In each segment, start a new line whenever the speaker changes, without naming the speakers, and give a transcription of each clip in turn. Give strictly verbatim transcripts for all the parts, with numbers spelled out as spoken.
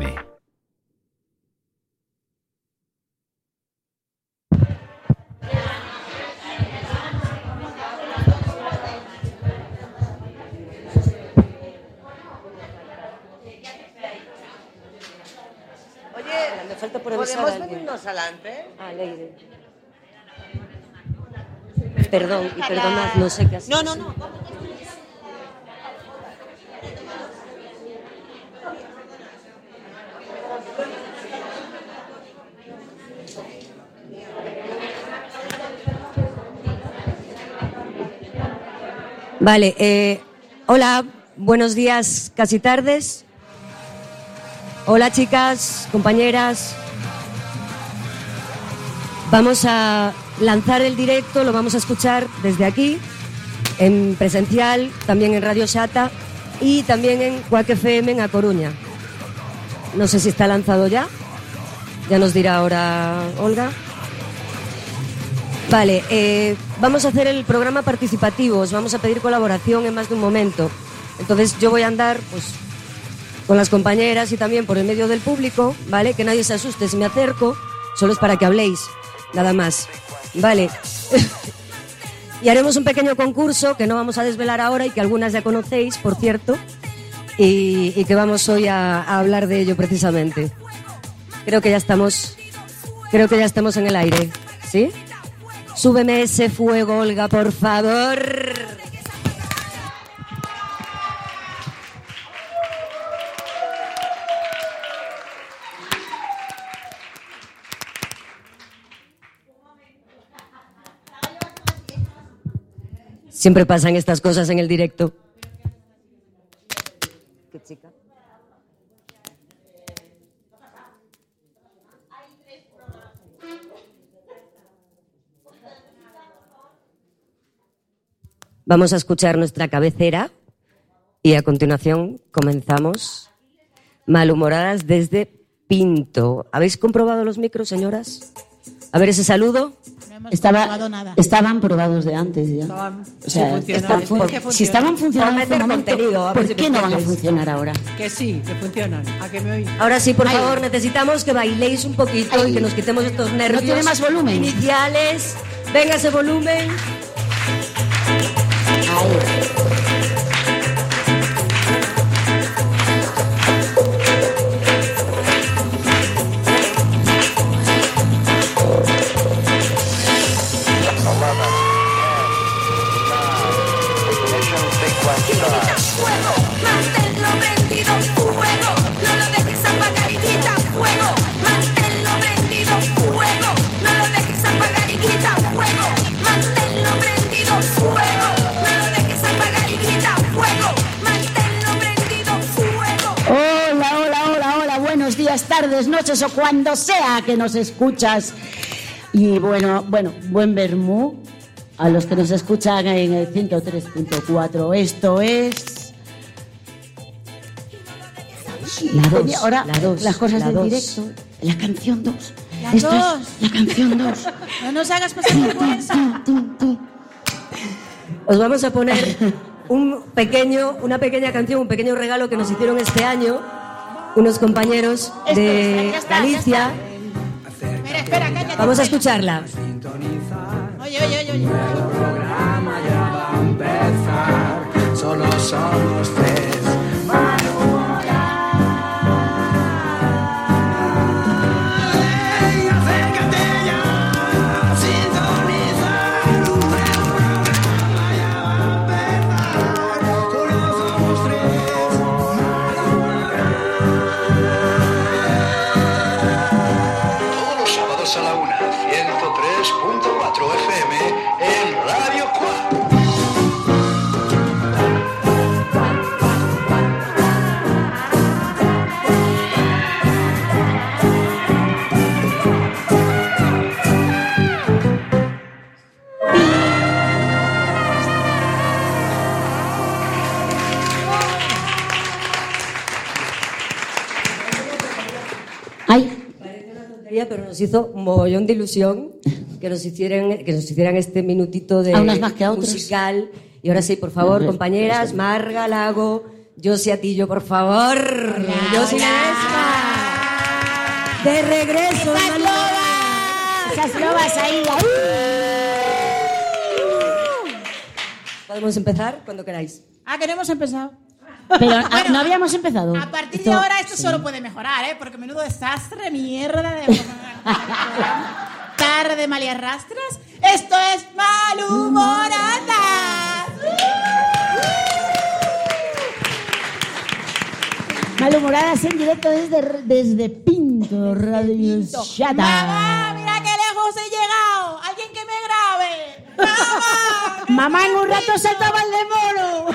M.
Me falta por
¿Podemos venirnos adelante?
Ah, Leire. Perdón, y perdonad, no sé qué hacer.
No, no, no.
Vale, eh, hola, buenos días, casi tardes. Hola chicas, compañeras. Vamos a lanzar el directo, lo vamos a escuchar desde aquí, en presencial, también en Radio Xata y también en Quack F M en A Coruña. No sé si está lanzado ya, ya nos dirá ahora Olga. Vale, eh, vamos a hacer el programa participativo, os vamos a pedir colaboración en más de un momento. Entonces yo voy a andar, pues, con las compañeras y también por el medio del público, ¿vale? Que nadie se asuste si me acerco, solo es para que habléis, nada más, ¿vale? Y haremos un pequeño concurso que no vamos a desvelar ahora y que algunas ya conocéis, por cierto, y, y que vamos hoy a, a hablar de ello precisamente. Creo que ya estamos, creo que ya estamos en el aire, ¿sí? Súbeme ese fuego, Olga, por favor. Siempre pasan estas cosas en el directo. ¿Qué chica? Vamos a escuchar nuestra cabecera y a continuación comenzamos. Malhumoradas desde Pinto. ¿Habéis comprobado los micros, señoras? A ver ese saludo.
No
Estaba,
nada.
Estaban probados de antes ya.
Estaban,
o sea,
sí
están,
funcionan.
por,
Es que
si estaban funcionando en
Por
este
meter
momento,
contenido, a ver
¿por
si
qué
me
no van a
entiendes?
funcionar ahora?
Que sí, que funcionan. ¿A que me oís?
Ahora sí, por
Ay.
favor, necesitamos que bailéis un poquito
Ay.
y que nos quitemos estos nervios.
¿No tiene más volumen?
Iniciales. Venga ese volumen.
Ahí.
Fuego, manténlo prendido, fuego, no lo dejes apagar y quita fuego, manténlo prendido, fuego, no lo dejes apagar y quita fuego, manténlo prendido, fuego, no lo dejes apagar y quita fuego, manténlo prendido, fuego.
Hola, hola, hola, hola, buenos días, tardes, noches o cuando sea que nos escuchas. Y bueno, bueno, buen vermú a los que nos escuchan en el ciento tres punto cuatro. Esto es
La dos,
Oye, ahora
la dos,
las cosas
la
del
dos.
directo, la canción dos.
La
Esto
dos.
es la canción dos.
No nos hagas pasar vergüenza.
Os vamos a poner un pequeño, una pequeña canción, un pequeño regalo que nos hicieron este año unos compañeros de
ya está, ya
Galicia.
Espera, espera, cállate.
Vamos a escucharla.
Oye, oye, oye, oye.
programa ya va a empezar. Solo somos tres. Ey, acércate ya, sintonizar. Un nuevo programa ya va a empezar. Solo somos tres. Todos los sábados a la una, ciento tres punto cuatro F M en Radio Quack.
Ay,
Parece una tontería, pero nos hizo un mogollón de ilusión que nos hicieran, que nos hicieran este minutito de
A unas más que a otras.
musical. Y ahora sí, por favor,
Eso,
compañeras,
eso.
Marga, Lago, Josi Atillo, por favor. Josi Ledesma. De regreso,
¡Esas lobas! ¡Esas lobas ahí! ahí.
Podemos empezar cuando queráis.
Ah, que no hemos empezado.
Pero ah,
Bueno,
no habíamos empezado.
A partir
Esto-
de ahora esto
sí.
solo puede mejorar, ¿eh? Porque menudo desastre, mierda de... Tarde de mal y arrastras. Esto es Malhumoradas.
Malhumoradas en directo desde, desde Pinto, Radio Chata.
Mamá, mira qué lejos he llegado. Alguien que me grabe. Mamá.
Mamá en un rato se toma el de mono.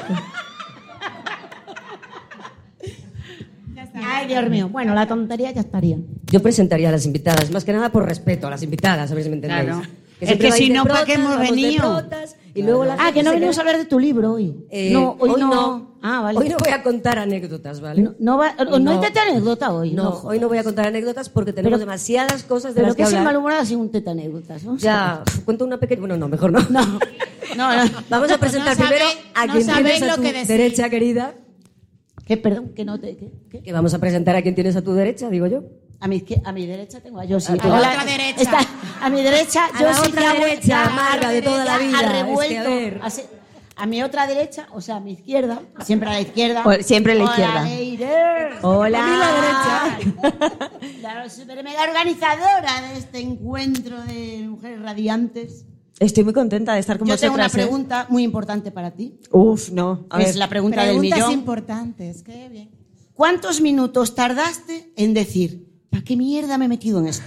Ya está.
Ay, Dios mío. Bueno, la tontería ya estaría.
Yo presentaría a las invitadas, más que nada por respeto a las invitadas, a ver si me entendéis.
Claro. Es
siempre
que
vais
si
de
no, ¿para qué hemos
vamos de
venido?
protas, y luego la
Ah,
gente
que no
se
venimos a
queda-
hablar de tu libro hoy.
Eh,
no, hoy,
hoy
no.
no.
Ah, vale.
Hoy no voy a contar anécdotas, ¿vale?
No, no va, no,
No.
hay teta anécdota hoy.
No,
No,
hoy no voy a contar anécdotas porque tenemos
Pero-
demasiadas cosas de
Pero
las
¿qué
que
es el
hablar.
malhumorado sin un teta anécdotas? ¿No?
Ya, cuento una pequeña... Bueno, no, mejor no.
No, no, no.
Vamos a presentar
No
primero
sabéis-
a
no
quien
sabéis
tienes a
lo
tu
que decir.
derecha, querida.
¿Qué, perdón? ¿Que no te...? ¿Qué? ¿Qué?
Que vamos a presentar a quien tienes a tu derecha, digo yo.
A mi, izquier- a mi derecha tengo a Josie.
A
Tengo
la otra derecha.
Está, a mi derecha,
A la
Josie,
otra
que ha vuelto-
derecha,
a la
amarga de toda la
derecha,
vida.
ha revuelto.
Es que, a ver.
a, se- a mi otra derecha, o sea, a mi izquierda, siempre a la izquierda.
O- siempre a la
Hola,
izquierda.
Leire.
Hola.
A mí la derecha.
La super mega organizadora de este encuentro de mujeres radiantes.
Estoy muy contenta de estar con
Yo tengo una
vosotras. ¿eh?
pregunta muy importante para ti.
Uf, no. A
que
ver.
es la pregunta del
Preguntas
millón.
importantes. Qué bien.
¿Cuántos minutos tardaste en decir, ¿para qué mierda me he metido en esto?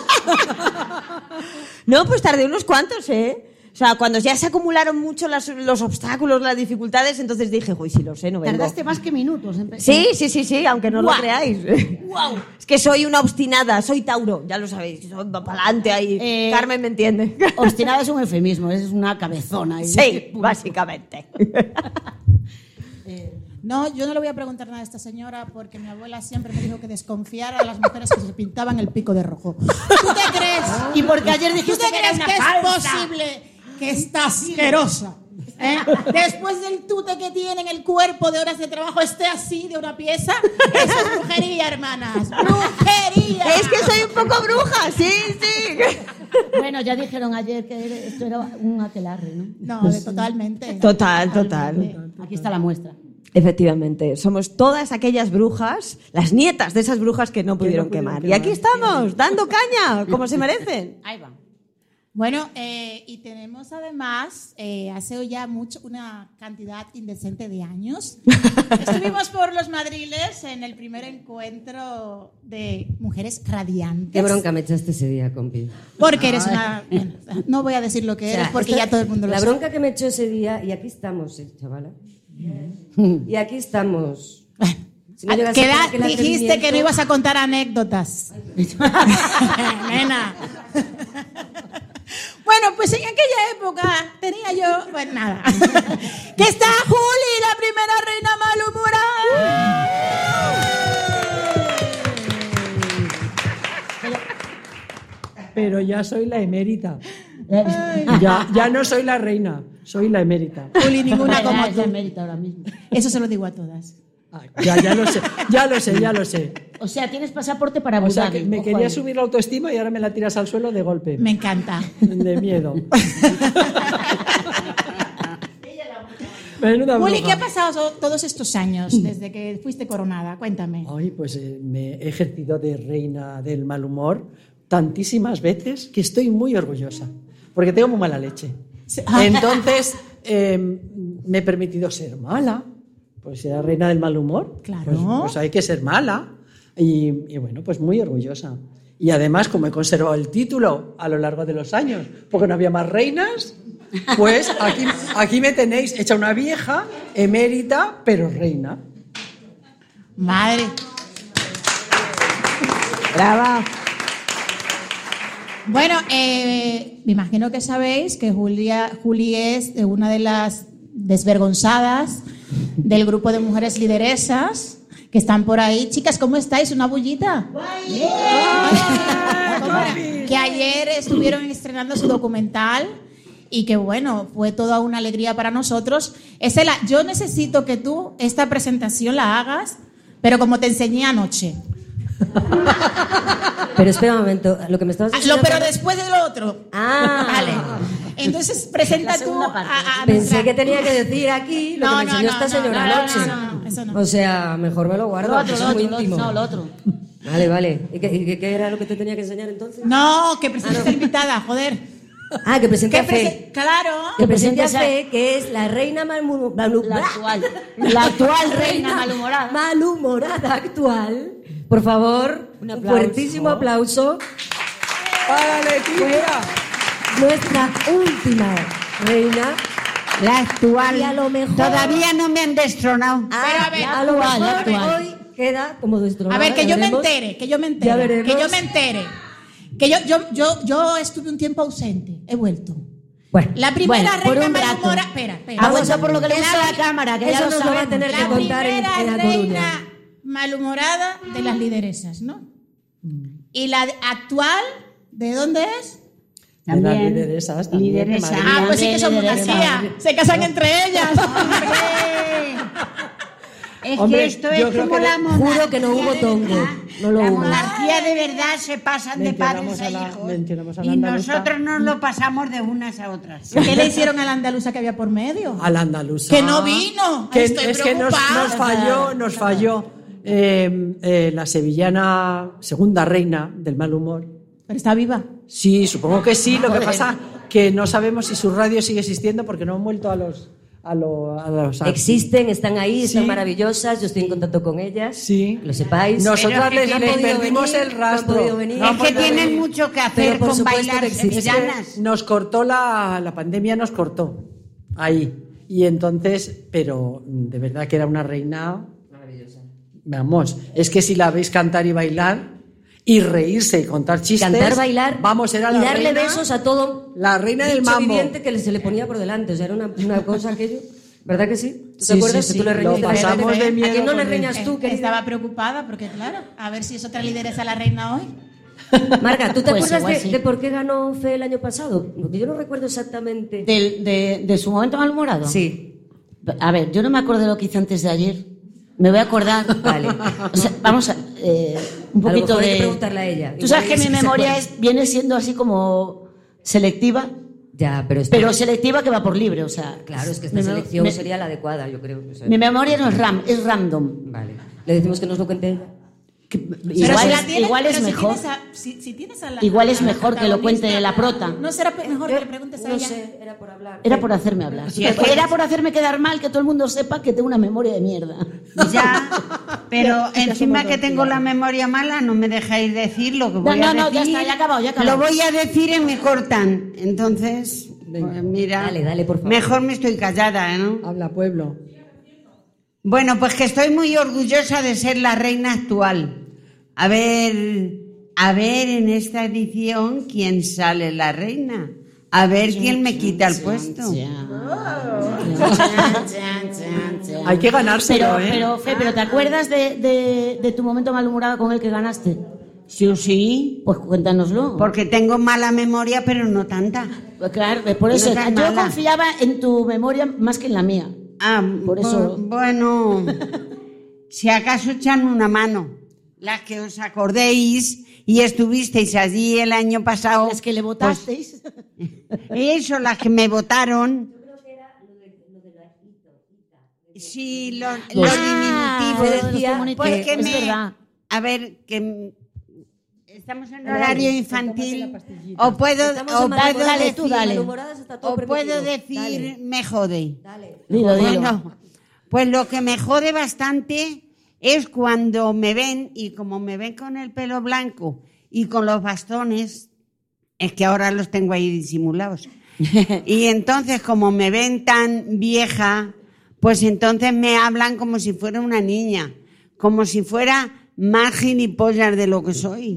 No, pues tardé unos cuantos, ¿eh? O sea, cuando ya se acumularon mucho las- los obstáculos, las dificultades, entonces dije, uy, sí lo sé, no vengo.
Tardaste más que minutos. En...
Sí, sí, sí, sí, aunque no
Guau.
lo creáis.
Guau.
Es que soy una obstinada, soy Tauro, ya lo sabéis, soy para adelante ahí.
Eh,
Carmen me entiende.
Obstinada es un eufemismo, es una cabezona. ahí.
Sí, básicamente.
No, yo no le voy a preguntar nada a esta señora porque mi abuela siempre me dijo que desconfiara de las mujeres que se pintaban el pico de rojo. ¿Tú te crees?
Y porque ayer
¿Tú
dijiste
te
que era
crees
una
que es
falsa?
posible que está asquerosa? ¿eh? Después del tute que tiene en el cuerpo de horas de trabajo esté así de una pieza, eso es brujería, hermanas. ¡Brujería!
Es que soy un poco bruja, sí, sí.
Bueno, ya dijeron ayer que esto era un aquelarre, ¿no?
No, de- totalmente.
Total, total.
Aquí está la muestra.
Efectivamente, somos todas aquellas brujas, las nietas de esas brujas que no pudieron quemar. Y aquí estamos, dando caña, como se merecen.
Ahí va.
Bueno, eh, y tenemos además, eh, hace ya mucho, una cantidad indecente de años, estuvimos por los Madriles en el primer encuentro de Mujeres Radiantes.
Qué bronca me echaste ese día, compi.
Porque eres una... bueno, no voy a decir lo que
O sea,
eres porque
esta-
ya todo el mundo lo
La
sabe.
bronca que me echó ese día, y aquí estamos, eh, chavala. Y aquí estamos. Si no llegas a
Queda-
tener aquel
dijiste que no
atrevimiento-
ibas a contar anécdotas. Nena. Bueno, pues en aquella época tenía yo... Bueno, nada. Que está Juli, la primera reina malhumorada.
Pero ya soy la emérita. Ya, ya no soy la reina, soy la emérita.
Juli, ninguna como
Ya, ya
tú.
mérito ahora mismo.
Eso se lo digo a todas.
Ah, ya, ya lo sé, ya lo sé, ya lo sé.
O sea, tienes pasaporte para
O
Abu
sea
Dhabi.
que me
Ojo
quería
ahí.
subir la autoestima y ahora me la tiras al suelo de golpe.
Me encanta.
De miedo. Menuda
Juli,
bruja.
¿qué ha pasado todos estos años desde que fuiste coronada? Cuéntame.
Ay, pues eh, me he ejercido de reina del mal humor tantísimas veces que estoy muy orgullosa, porque tengo muy mala leche. Entonces, eh, me he permitido ser mala, pues era reina del mal humor.
Claro.
Pues, pues hay que ser mala. Y, y bueno, pues muy orgullosa. Y además, como he conservado el título a lo largo de los años, porque no había más reinas, pues aquí, aquí me tenéis hecha una vieja, emérita, pero reina.
Madre.
Brava.
Bueno, eh, me imagino que sabéis que Julia, Juli es una de las desvergonzadas del grupo de mujeres lideresas que están por ahí. Chicas, ¿cómo estáis? ¿Una bullita? Que ayer estuvieron estrenando su documental y que, bueno, fue toda una alegría para nosotros. Estela, yo necesito que tú esta presentación la hagas, pero como te enseñé anoche.
Pero espera un momento, lo que me estabas
Ah,
diciendo...
lo, pero después de lo otro.
Ah,
Vale. Entonces presenta
La
tú
segunda
a,
parte.
a- a
Pensé
nuestra-
que tenía que decir aquí lo
No,
que me
no,
enseñó
no,
esta
no,
señora
no, no,
anoche.
no, no, eso no.
O sea, mejor me lo guardo,
Lo otro,
eso
lo
es muy
otro, lo
íntimo.
otro, no, lo otro.
Vale, vale. ¿Y qué, y qué- qué era lo que te tenía que enseñar entonces?
No, que presente a la invitada, joder.
Ah, que presente
¿Qué
a Fe.
prese- Claro.
Que presente a
presente a-
Fe, que es la reina malmu- malu-
La actual. La actual reina malhumorada.
malhumorada actual. Por favor, un,
aplauso.
fuertísimo aplauso.
¡Para Leticia!
Nuestra última reina.
La actual.
Y a lo mejor-
Todavía no me han destronado.
Ah,
a ver,
a lo
actual,
mejor
actual.
hoy queda como destronada.
A ver, que
ya
yo me
veremos.
entere, que yo me
Ya
entere,
veremos.
que yo me entere. Que yo, yo, yo, yo estuve un tiempo ausente, he vuelto.
Bueno,
La primera
Bueno, por
reina
un rato.
malhumorada. Espera, espera.
Ha vuelto por lo que le gusta a la cámara, que
Eso
ya lo
nos lo va a
sabemos.
tener que
La
contar en,
primera
en La
reina
Coruña.
malhumorada de las lideresas, ¿no? Y la de- actual, ¿de dónde es?
De las
También.
lideresas también. de
Lideresa.
Madrid.
Ah, pues sí que son
lideresa.
monarquía. Se casan entre ellas.
Es
Hombre,
que esto
yo
es
creo
como
que
la
de-
monarquía.
juro que no hubo
de
tongo.
verdad.
No lo
la
hubo.
monarquía de verdad se pasan de
Mencionamos
padres a
a la-
hijos.
mencionamos a la
Y
andaluza.
nosotros nos lo pasamos de unas a otras.
¿Qué le hicieron a la andaluza que había por medio?
A la andaluza.
Que no vino.
Que
Estoy
es que nos,
preocupada.
nos falló, nos falló eh, eh, la sevillana segunda reina del mal humor.
Pero está viva.
Sí, supongo que sí. Lo que pasa que no sabemos si su radio sigue existiendo porque no han vuelto a los a, lo- a los
Existen, están ahí, están
Sí.
maravillosas. Yo estoy en contacto con ellas.
Sí.
Que lo sepáis.
Nosotras
Pero es
les,
que
les
no han podido
perdimos
venir,
el
no han
rastro.
podido venir.
No han
Es que
podido
tienen
venir.
mucho que
Pero
hacer
por
con
supuesto
bailar
que existe.
sevillanas.
Nos cortó la, la pandemia, nos cortó ahí. Y entonces, pero de verdad que era una reina maravillosa. Vamos, es que si la veis cantar y bailar y reírse y contar chistes,
Cantar, bailar
vamos, era la
y darle
reina,
besos a todo
la reina del
bicho
mambo.
viviente que se le ponía por delante. O sea, era una, una cosa aquello. ¿Verdad que sí? ¿Tú
Sí,
te acuerdas
sí,
que tú
sí,
le
lo
reñiste?
pasamos de miedo
¿A quién no
con
le
él.
reñas tú, querida?
Estaba preocupada porque, claro, a ver si es otra lideresa la reina hoy.
Marga, ¿tú te
Pues
acuerdas
igual
de,
sí.
de por qué ganó Fe el año pasado? Porque yo no recuerdo exactamente.
Del- de, de su momento malhumorado.
Sí.
A ver, yo no me acuerdo de lo que hice antes de ayer. Me voy a acordar.
Vale.
O sea, vamos a. eh, un
A lo
poquito
mejor hay
de.
que preguntarle a ella.
Tú sabes
Igual
que
ella
mi
sí se
memoria
acuerda.
es, viene siendo así como selectiva,
Ya, pero, es
pero selectiva que va por libre. O sea,
claro, es que esta
mi-
selección
mi-
sería la adecuada, yo creo. O sea,
Mi memoria no es ram, es random.
Vale. Le decimos que nos lo cuente ella.
Que-
Pero
igual
si la
es,
tienes-
igual es
pero si
mejor.
tienes a- si- si tienes a la-
Igual es
a la
mejor que lo cuente
protagonista,
la prota.
¿No será pe- mejor que le preguntes a
no
ella?
sé, era por hablar.
Era por hacerme hablar.
Sí, es que-
Era por hacerme quedar mal, que todo el mundo sepa que tengo una memoria de mierda.
Ya, pero
Ya- ya
encima
somos
que
dos,
tengo
ya.
la memoria mala, no me dejáis decir lo que voy
no,
a
no,
decir.
ya está, ya ha acabado, ya ha acabado.
Lo voy a decir y me cortan. Entonces, pues mira,
Dale, dale, por favor.
mejor me estoy callada, ¿no?
Habla pueblo.
Bueno, pues que estoy muy orgullosa de ser la reina actual. A ver, a ver en esta edición quién sale la reina. A ver quién me quita el puesto.
Hay que ganárselo,
Pero,
¿eh?
pero, Fe, ¿pero te acuerdas de, de, de tu momento malhumorado con el que ganaste?
Sí o sí,
Pues cuéntanoslo.
porque tengo mala memoria, pero no tanta.
Pues claro, pues por eso
No tan
yo
mala.
confiaba en tu memoria más que en la mía.
Ah,
Por eso-
bu- bueno, si acaso echan una mano, las que os acordéis y estuvisteis allí el año pasado.
Las que le votasteis.
Eso, las que me votaron. Sí, lo, lo
Ah,
diminutivo.
los comunicados.
Pues que
Es
me-
verdad.
A ver, que m- estamos en horario infantil. O puedo,
Estamos
o
en
puedo
malhumoradas,
dale,
decir,
tú dale.
malhumoradas está todo
o puedo
permitido.
decir
Dale,
me jode.
dale.
Dilo, dilo.
Bueno, pues lo que me jode bastante es cuando me ven, y como me ven con el pelo blanco y con los bastones, es que ahora los tengo ahí disimulados. Y entonces, como me ven tan vieja, pues entonces me hablan como si fuera una niña, como si fuera más gilipollas de lo que soy.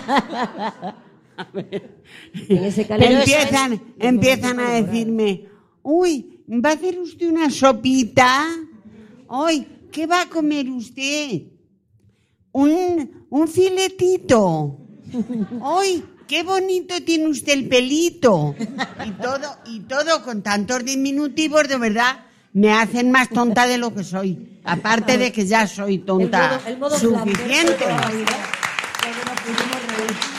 En ese calendario-
Empiezan, empiezan a decirme, uy, ¿va a hacer usted una sopita? Uy, ¿qué va a comer usted? Un, un filetito. Uy, qué bonito tiene usted el pelito. Y todo, y todo con tantos diminutivos, de verdad, me hacen más tonta de lo que soy. Aparte de que ya soy tonta
El modo- el modo
suficiente.
flamber de toda la vida. Ya no pudimos reír.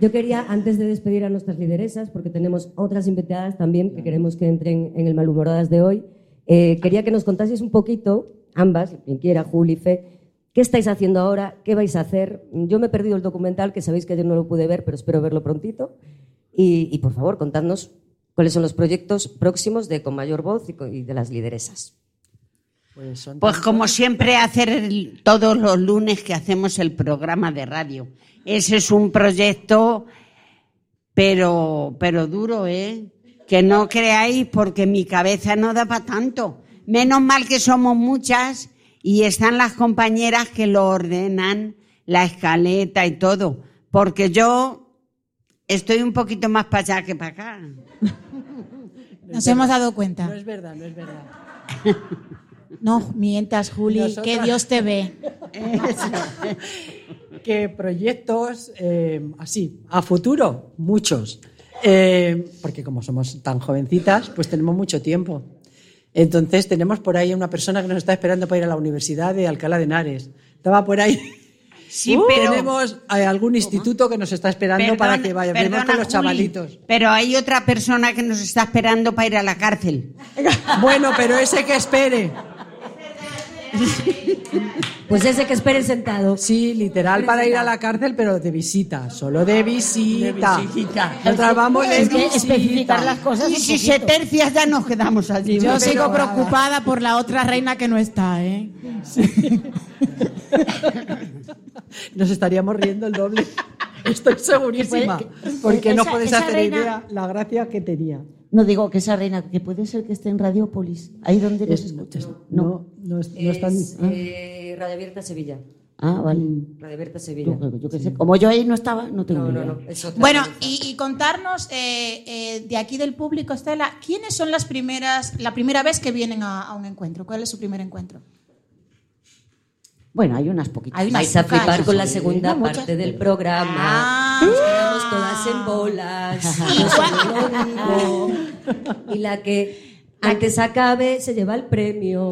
Yo quería, antes de despedir a nuestras lideresas, porque tenemos otras invitadas también que queremos que entren en el Malhumoradas de hoy, eh, quería que nos contaseis un poquito, ambas, quien quiera, Juli, Fe, ¿qué estáis haciendo ahora? ¿Qué vais a hacer? Yo me he perdido el documental, que sabéis que yo no lo pude ver, pero espero verlo prontito. Y, y por favor, contadnos cuáles son los proyectos próximos de Con Mayor Voz y, con, y de las lideresas.
Pues, son pues como siempre, hacer el, todos los lunes que hacemos el programa de radio. Ese es un proyecto, pero, pero duro, ¿eh? Que no creáis, porque mi cabeza no da para tanto. Menos mal que somos muchas y están las compañeras que lo ordenan, la escaleta y todo. Porque yo estoy un poquito más para allá que para acá.
Nos hemos dado cuenta.
No es verdad, no es verdad.
No mientas, Juli,
Nosotras...
que Dios te ve.
¿Qué proyectos eh, así, a futuro? Muchos. Eh, porque como somos tan jovencitas, pues tenemos mucho tiempo. Entonces tenemos por ahí una persona que nos está esperando para ir a la Universidad de Alcalá de Henares. Estaba por ahí.
Sí,
uh,
pero...
Tenemos eh, algún instituto que nos está esperando
Perdona,
para que vayamos
perdona,
con los
Juli,
chavalitos.
Pero hay otra persona que nos está esperando para ir a la cárcel.
Bueno, pero ese que espere.
Pues ese que espere sentado.
Sí, literal, para ir a la cárcel, pero de visita, solo de visita.
De visita.
Nosotras vamos de
Es que
visita.
especificar las cosas
Y
un
si se
poquito.
tercia ya nos quedamos allí.
Yo
Pero
sigo
nada.
preocupada por la otra reina que no está, ¿eh?
Nos estaríamos riendo el doble. Estoy segurísima.
Que puede- que-
Porque no
esa-
puedes
esa
hacer
reina-
idea la gracia que tenía.
No digo que esa reina, que puede ser que esté en Radiopolis, ahí donde nos
Es-
escuchas.
no, no, es- no están.
Es, eh, Radio Abierta Sevilla.
Ah, vale.
Radio Abierta Sevilla.
Yo, yo qué sé. Como yo ahí no estaba, no tengo
No,
idea.
no, no. Es otra
Bueno,
cosa.
y, y contarnos eh, eh, de aquí del público, Estela, ¿quiénes son las primeras, la primera vez que vienen a, a un encuentro? ¿Cuál es su primer encuentro?
Bueno, hay unas poquitas.
Hay unas
Vais a
pocas.
flipar con la
Sí,
segunda
no muchas,
parte del
pero-
programa.
Ah.
Nos quedamos todas en bolas. Yo solo lo digo. Y la que antes acabe se lleva el premio.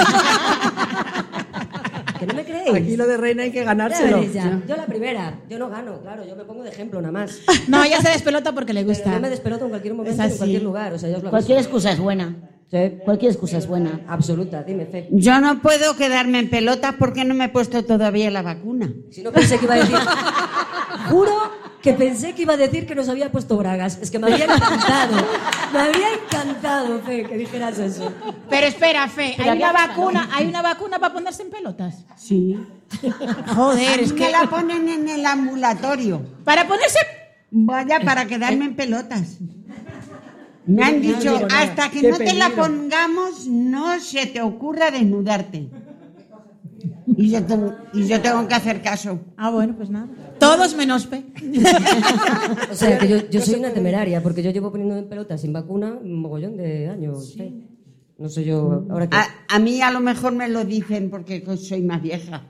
¿Que no me creéis?
Aquí lo de reina hay que
Ya
ganárselo.
veréis ya. Yo la primera. Yo no gano, claro. Yo me pongo de ejemplo nada más.
No, ella se despelota porque le
Pero
gusta.
yo me despeloto en cualquier momento,
Es
en
así.
cualquier lugar. O sea, ya os lo
Cualquier
aviso.
excusa es buena.
Sí.
Cualquier excusa es buena.
Absoluta. Dime, Fe.
Yo no puedo quedarme en pelotas porque no me he puesto todavía la vacuna.
Si no pensé que iba a decir... Juro que pensé que iba a decir que nos había puesto bragas. Es que me había encantado. Me había encantado, Fe, que dijeras eso.
Pero espera, Fe,
Pero
¿hay una
había-
vacuna, ¿hay una vacuna para ponerse en pelotas?
Sí.
Joder,
Es
es
que
que...
la ponen en el ambulatorio.
Para ponerse...
Vaya, para quedarme en pelotas. Me han
No
dicho,
digo nada.
hasta que
Qué
no te la
peligro.
pongamos, no se te ocurra desnudarte. Y yo tengo, y yo tengo que hacer caso.
Ah, bueno, pues nada. Todos menos Fe.
O sea, que yo, yo soy una temeraria, porque yo llevo poniendo en pelotas sin vacuna un mogollón de años. Fe. No sé yo... Ahora que...
A, a mí a lo mejor me lo dicen porque soy más vieja.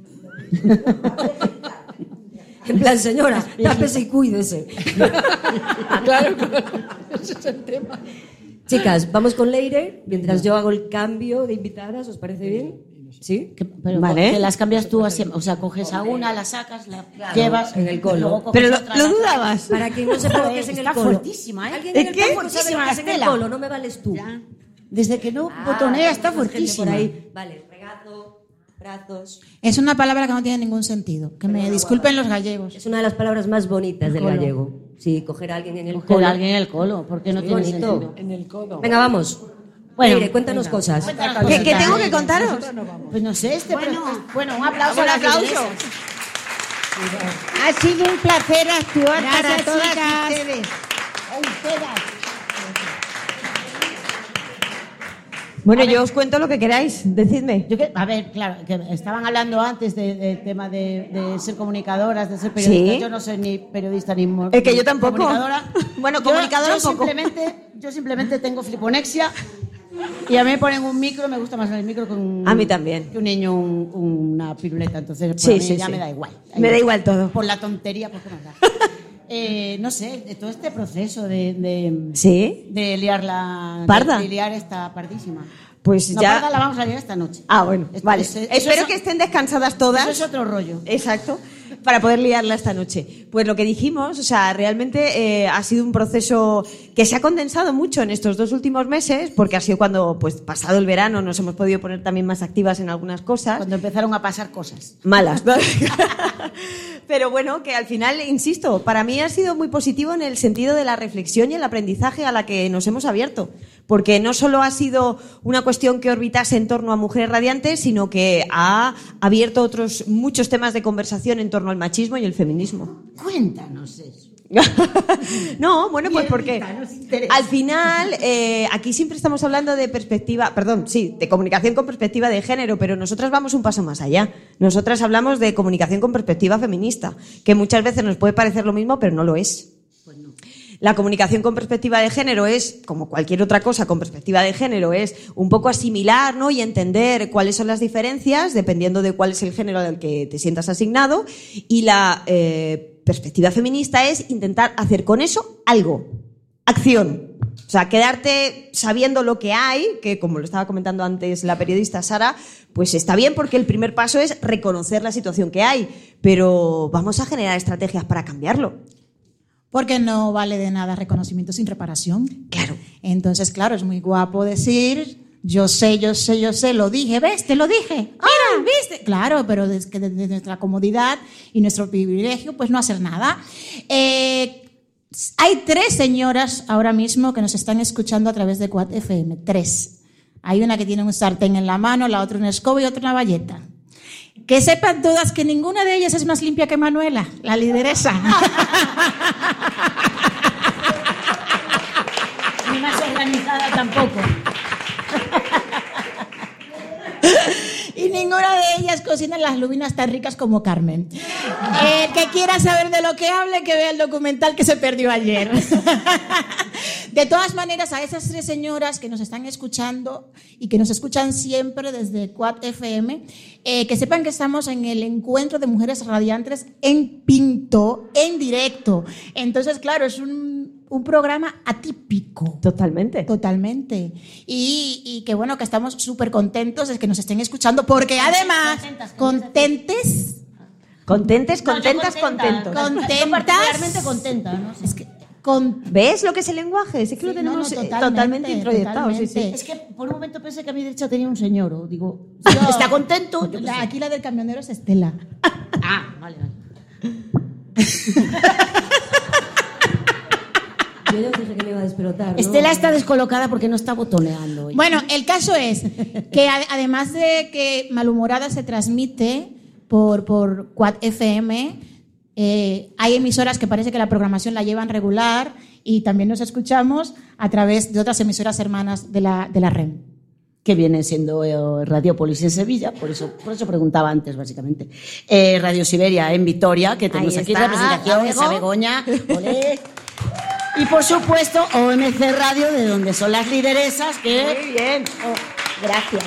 En plan, señora, tápese y cuídese.
Claro, claro. Ese es el tema.
Chicas, vamos con Leire, mientras yo hago el cambio de invitadas, ¿os parece bien? ¿Sí?
Que- pero
Vale.
que las cambias tú así, o sea, coges a una, la sacas, la llevas
en el colo.
luego coges
Pero lo,
otra,
lo
la-
dudabas.
Para quien no sepa lo que es en el
Está
colo.
fuertísima, ¿eh?
¿Alguien
¿Es
en el
qué?
público sabe lo
Fuertísima,
que es en el
Estela.
colo? No me vales tú.
Desde que no
Ah,
botonea está
tenemos gente
fuertísima.
Por ahí. Vale, regazo, brazos.
Es una palabra que no tiene ningún sentido. Que me disculpen los gallegos.
Es una de las palabras más bonitas del
Colo.
gallego. Sí, coger a alguien en el
Coger
colo.
a alguien en el colo, porque no
Muy
tiene
bonito.
sentido.
En el codo.
Venga, vamos.
Bueno,
Leire, cuéntanos cosas.
Cuéntanos
¿Qué,
cosas.
qué tengo que contaros?
Pues no sé, este
Bueno,
pero- bueno, un aplauso
Un
a las
aplauso.
lideresas.
Ha sido un placer actuar
Gracias,
para todas
chicas.
ustedes. A ustedes.
Bueno, yo os cuento lo que queráis. Decidme.
Yo que- a ver, claro, que estaban hablando antes de- del tema de, de ser comunicadoras, de ser periodistas.
Sí.
Yo no soy ni periodista ni mo-
Es que yo
ni
tampoco.
comunicadora.
Bueno,
Yo-
comunicadora
yo
un poco.
Simplemente, yo simplemente tengo fliponexia y a mí me ponen un micro, me gusta más el micro que un,
A mí también.
que un niño un- una piruleta. Entonces, pues
Sí,
a mí
sí,
ya
sí.
me da igual.
Me da igual todo.
Por la tontería, pues qué más da. Eh, no sé, de todo este proceso de, de,
¿Sí?
de liar la
Parda.
de liar esta pardísima.
Pues
no,
ya...
Parda la vamos a leer esta noche.
Ah, bueno,
Esto
vale.
es- eso
Espero
es-
que estén descansadas todas.
Eso es otro rollo.
Exacto. Para poder liarla esta noche. Pues lo que dijimos, o sea, realmente eh, ha sido un proceso que se ha condensado mucho en estos dos últimos meses, porque ha sido cuando, pues pasado el verano, nos hemos podido poner también más activas en algunas cosas.
Cuando empezaron a pasar cosas.
Malas. Pero bueno, que al final, insisto, para mí ha sido muy positivo en el sentido de la reflexión y el aprendizaje a la que nos hemos abierto. Porque no solo ha sido una cuestión que orbitase en torno a mujeres radiantes, sino que ha abierto otros muchos temas de conversación en torno al machismo y el feminismo.
Cuéntanos eso.
No, bueno, pues porque
Mierda, nos interesa.
al final eh, aquí siempre estamos hablando de perspectiva, perdón, sí, de comunicación con perspectiva de género, pero nosotras vamos un paso más allá. Nosotras hablamos de comunicación con perspectiva feminista, que muchas veces nos puede parecer lo mismo, pero no lo es.
Pues no.
La comunicación con perspectiva de género es, como cualquier otra cosa con perspectiva de género, es un poco asimilar, ¿no? Y entender cuáles son las diferencias dependiendo de cuál es el género al que te sientas asignado. Y la eh, perspectiva feminista es intentar hacer con eso algo, acción. O sea, quedarte sabiendo lo que hay, que como lo estaba comentando antes la periodista Sara, pues está bien porque el primer paso es reconocer la situación que hay, pero vamos a generar estrategias para cambiarlo.
Porque no vale de nada reconocimiento sin reparación.
Claro.
Entonces, claro, es muy guapo decir, yo sé, yo sé, yo sé, lo dije, ¿ves? Te lo dije. Mira, ¿viste? Claro, pero desde, desde nuestra comodidad y nuestro privilegio, pues no hacer nada. Eh, hay tres señoras ahora mismo que nos están escuchando a través de Quad F M. Tres. Hay una que tiene un sartén en la mano, la otra una escoba y otra una bayeta. Que sepan todas que ninguna de ellas es más limpia que Manuela, la lideresa.
Ni más organizada tampoco.
Y ninguna de ellas cocina las lubinas tan ricas como Carmen. El que quiera saber de lo que hable, que vea el documental que se perdió ayer. De todas maneras, a esas tres señoras que nos están escuchando y que nos escuchan siempre desde Quad F M, eh, que sepan que estamos en el encuentro de mujeres radiantes en Pinto, en directo. Entonces, claro, es un, un programa atípico.
Totalmente.
Totalmente. Y, y que bueno, que estamos súper contentos de que nos estén escuchando, porque además, contentes,
Contentes,
No, yo
contentas,
contenta.
contentos.
contentas.
Yo particularmente contenta, ¿no?
Es que con,
¿Ves lo que es el lenguaje? Es que
Sí,
lo
no,
tenemos
no,
eh,
totalmente,
totalmente introyectado. Sí, sí.
totalmente.
Es que por un momento pensé que a mi derecha tenía un señor, o digo,
Yo-
¿está contento? Yo qué
la-
sé.
aquí la del camionero es Estela.
Ah, vale, vale.
Yo ya os dije que me iba a despelotar, ¿no?
Estela está descolocada porque no está botoneando hoy.
Bueno, el caso es que a- además de que Malhumorada se transmite por, por Quad F M, eh, hay emisoras que parece que la programación la llevan regular y también nos escuchamos a través de otras emisoras hermanas de la, de la R E M.
Que viene siendo eh, Radiopolis en Sevilla, por eso, por eso preguntaba antes, básicamente. Eh, Radio Siberia en Vitoria, que tenemos
Ahí
aquí
está,
representación,
Amigo.
esa Begoña. Olé. Y por supuesto, O M C Radio, de donde son las lideresas, que...
Muy bien.
Gracias.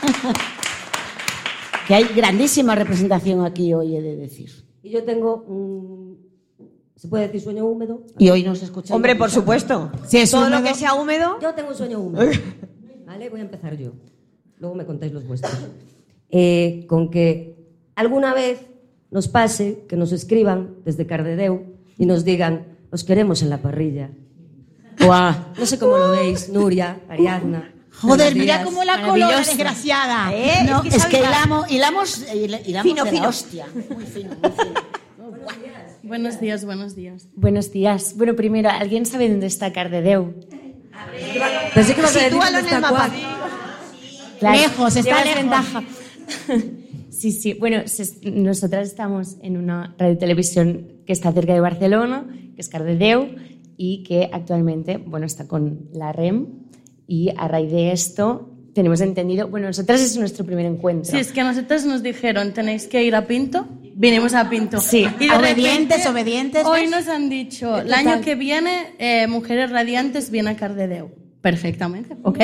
Que hay grandísima representación aquí hoy, he de decir.
Y yo tengo un... ¿Se puede decir sueño húmedo?
Y hoy nos escuchan.
Hombre, por supuesto.
Si es
Todo
húmedo-
lo que sea húmedo.
Yo tengo un sueño húmedo. ¿Vale? Voy a empezar yo. Luego me contáis los vuestros. Eh, con que alguna vez nos pase que nos escriban desde Cardedeu y nos digan, os queremos en la parrilla.
Buah.
No sé cómo lo veis, Nuria, Ariadna.
Joder,
buenos
mira
días.
cómo la colora,
Maravilloso.
desgraciada.
¿Eh?
No,
que
es
sabe
que
dar.
hilamos, hilamos, hila- hilamos
Fino,
de la
fino.
hostia. Muy fino, muy fino.
Buenos días, buenos días.
Buenos días. Bueno, primero, ¿alguien sabe dónde está Cardedeu?
Pensé que ibas a decir
Sitúalo
dónde
en el
está
mapa.
Cuac.
Lejos, está
Llevas
lejos.
ventaja. Sí, sí. Bueno, se- nosotras estamos en una radio televisión que está cerca de Barcelona, que es Cardedeu, y que actualmente, bueno, está con la R E M. Y a raíz de esto tenemos entendido, bueno, nosotras es nuestro primer encuentro.
Sí, es que a nosotros nos dijeron, tenéis que ir a Pinto, vinimos a Pinto.
Sí.
Y de
Obedientes,
repente,
obedientes,
Hoy
¿ves?
nos han dicho, el año que viene, eh, Mujeres Radiantes viene a Cardedeu. Perfectamente, ¿ok?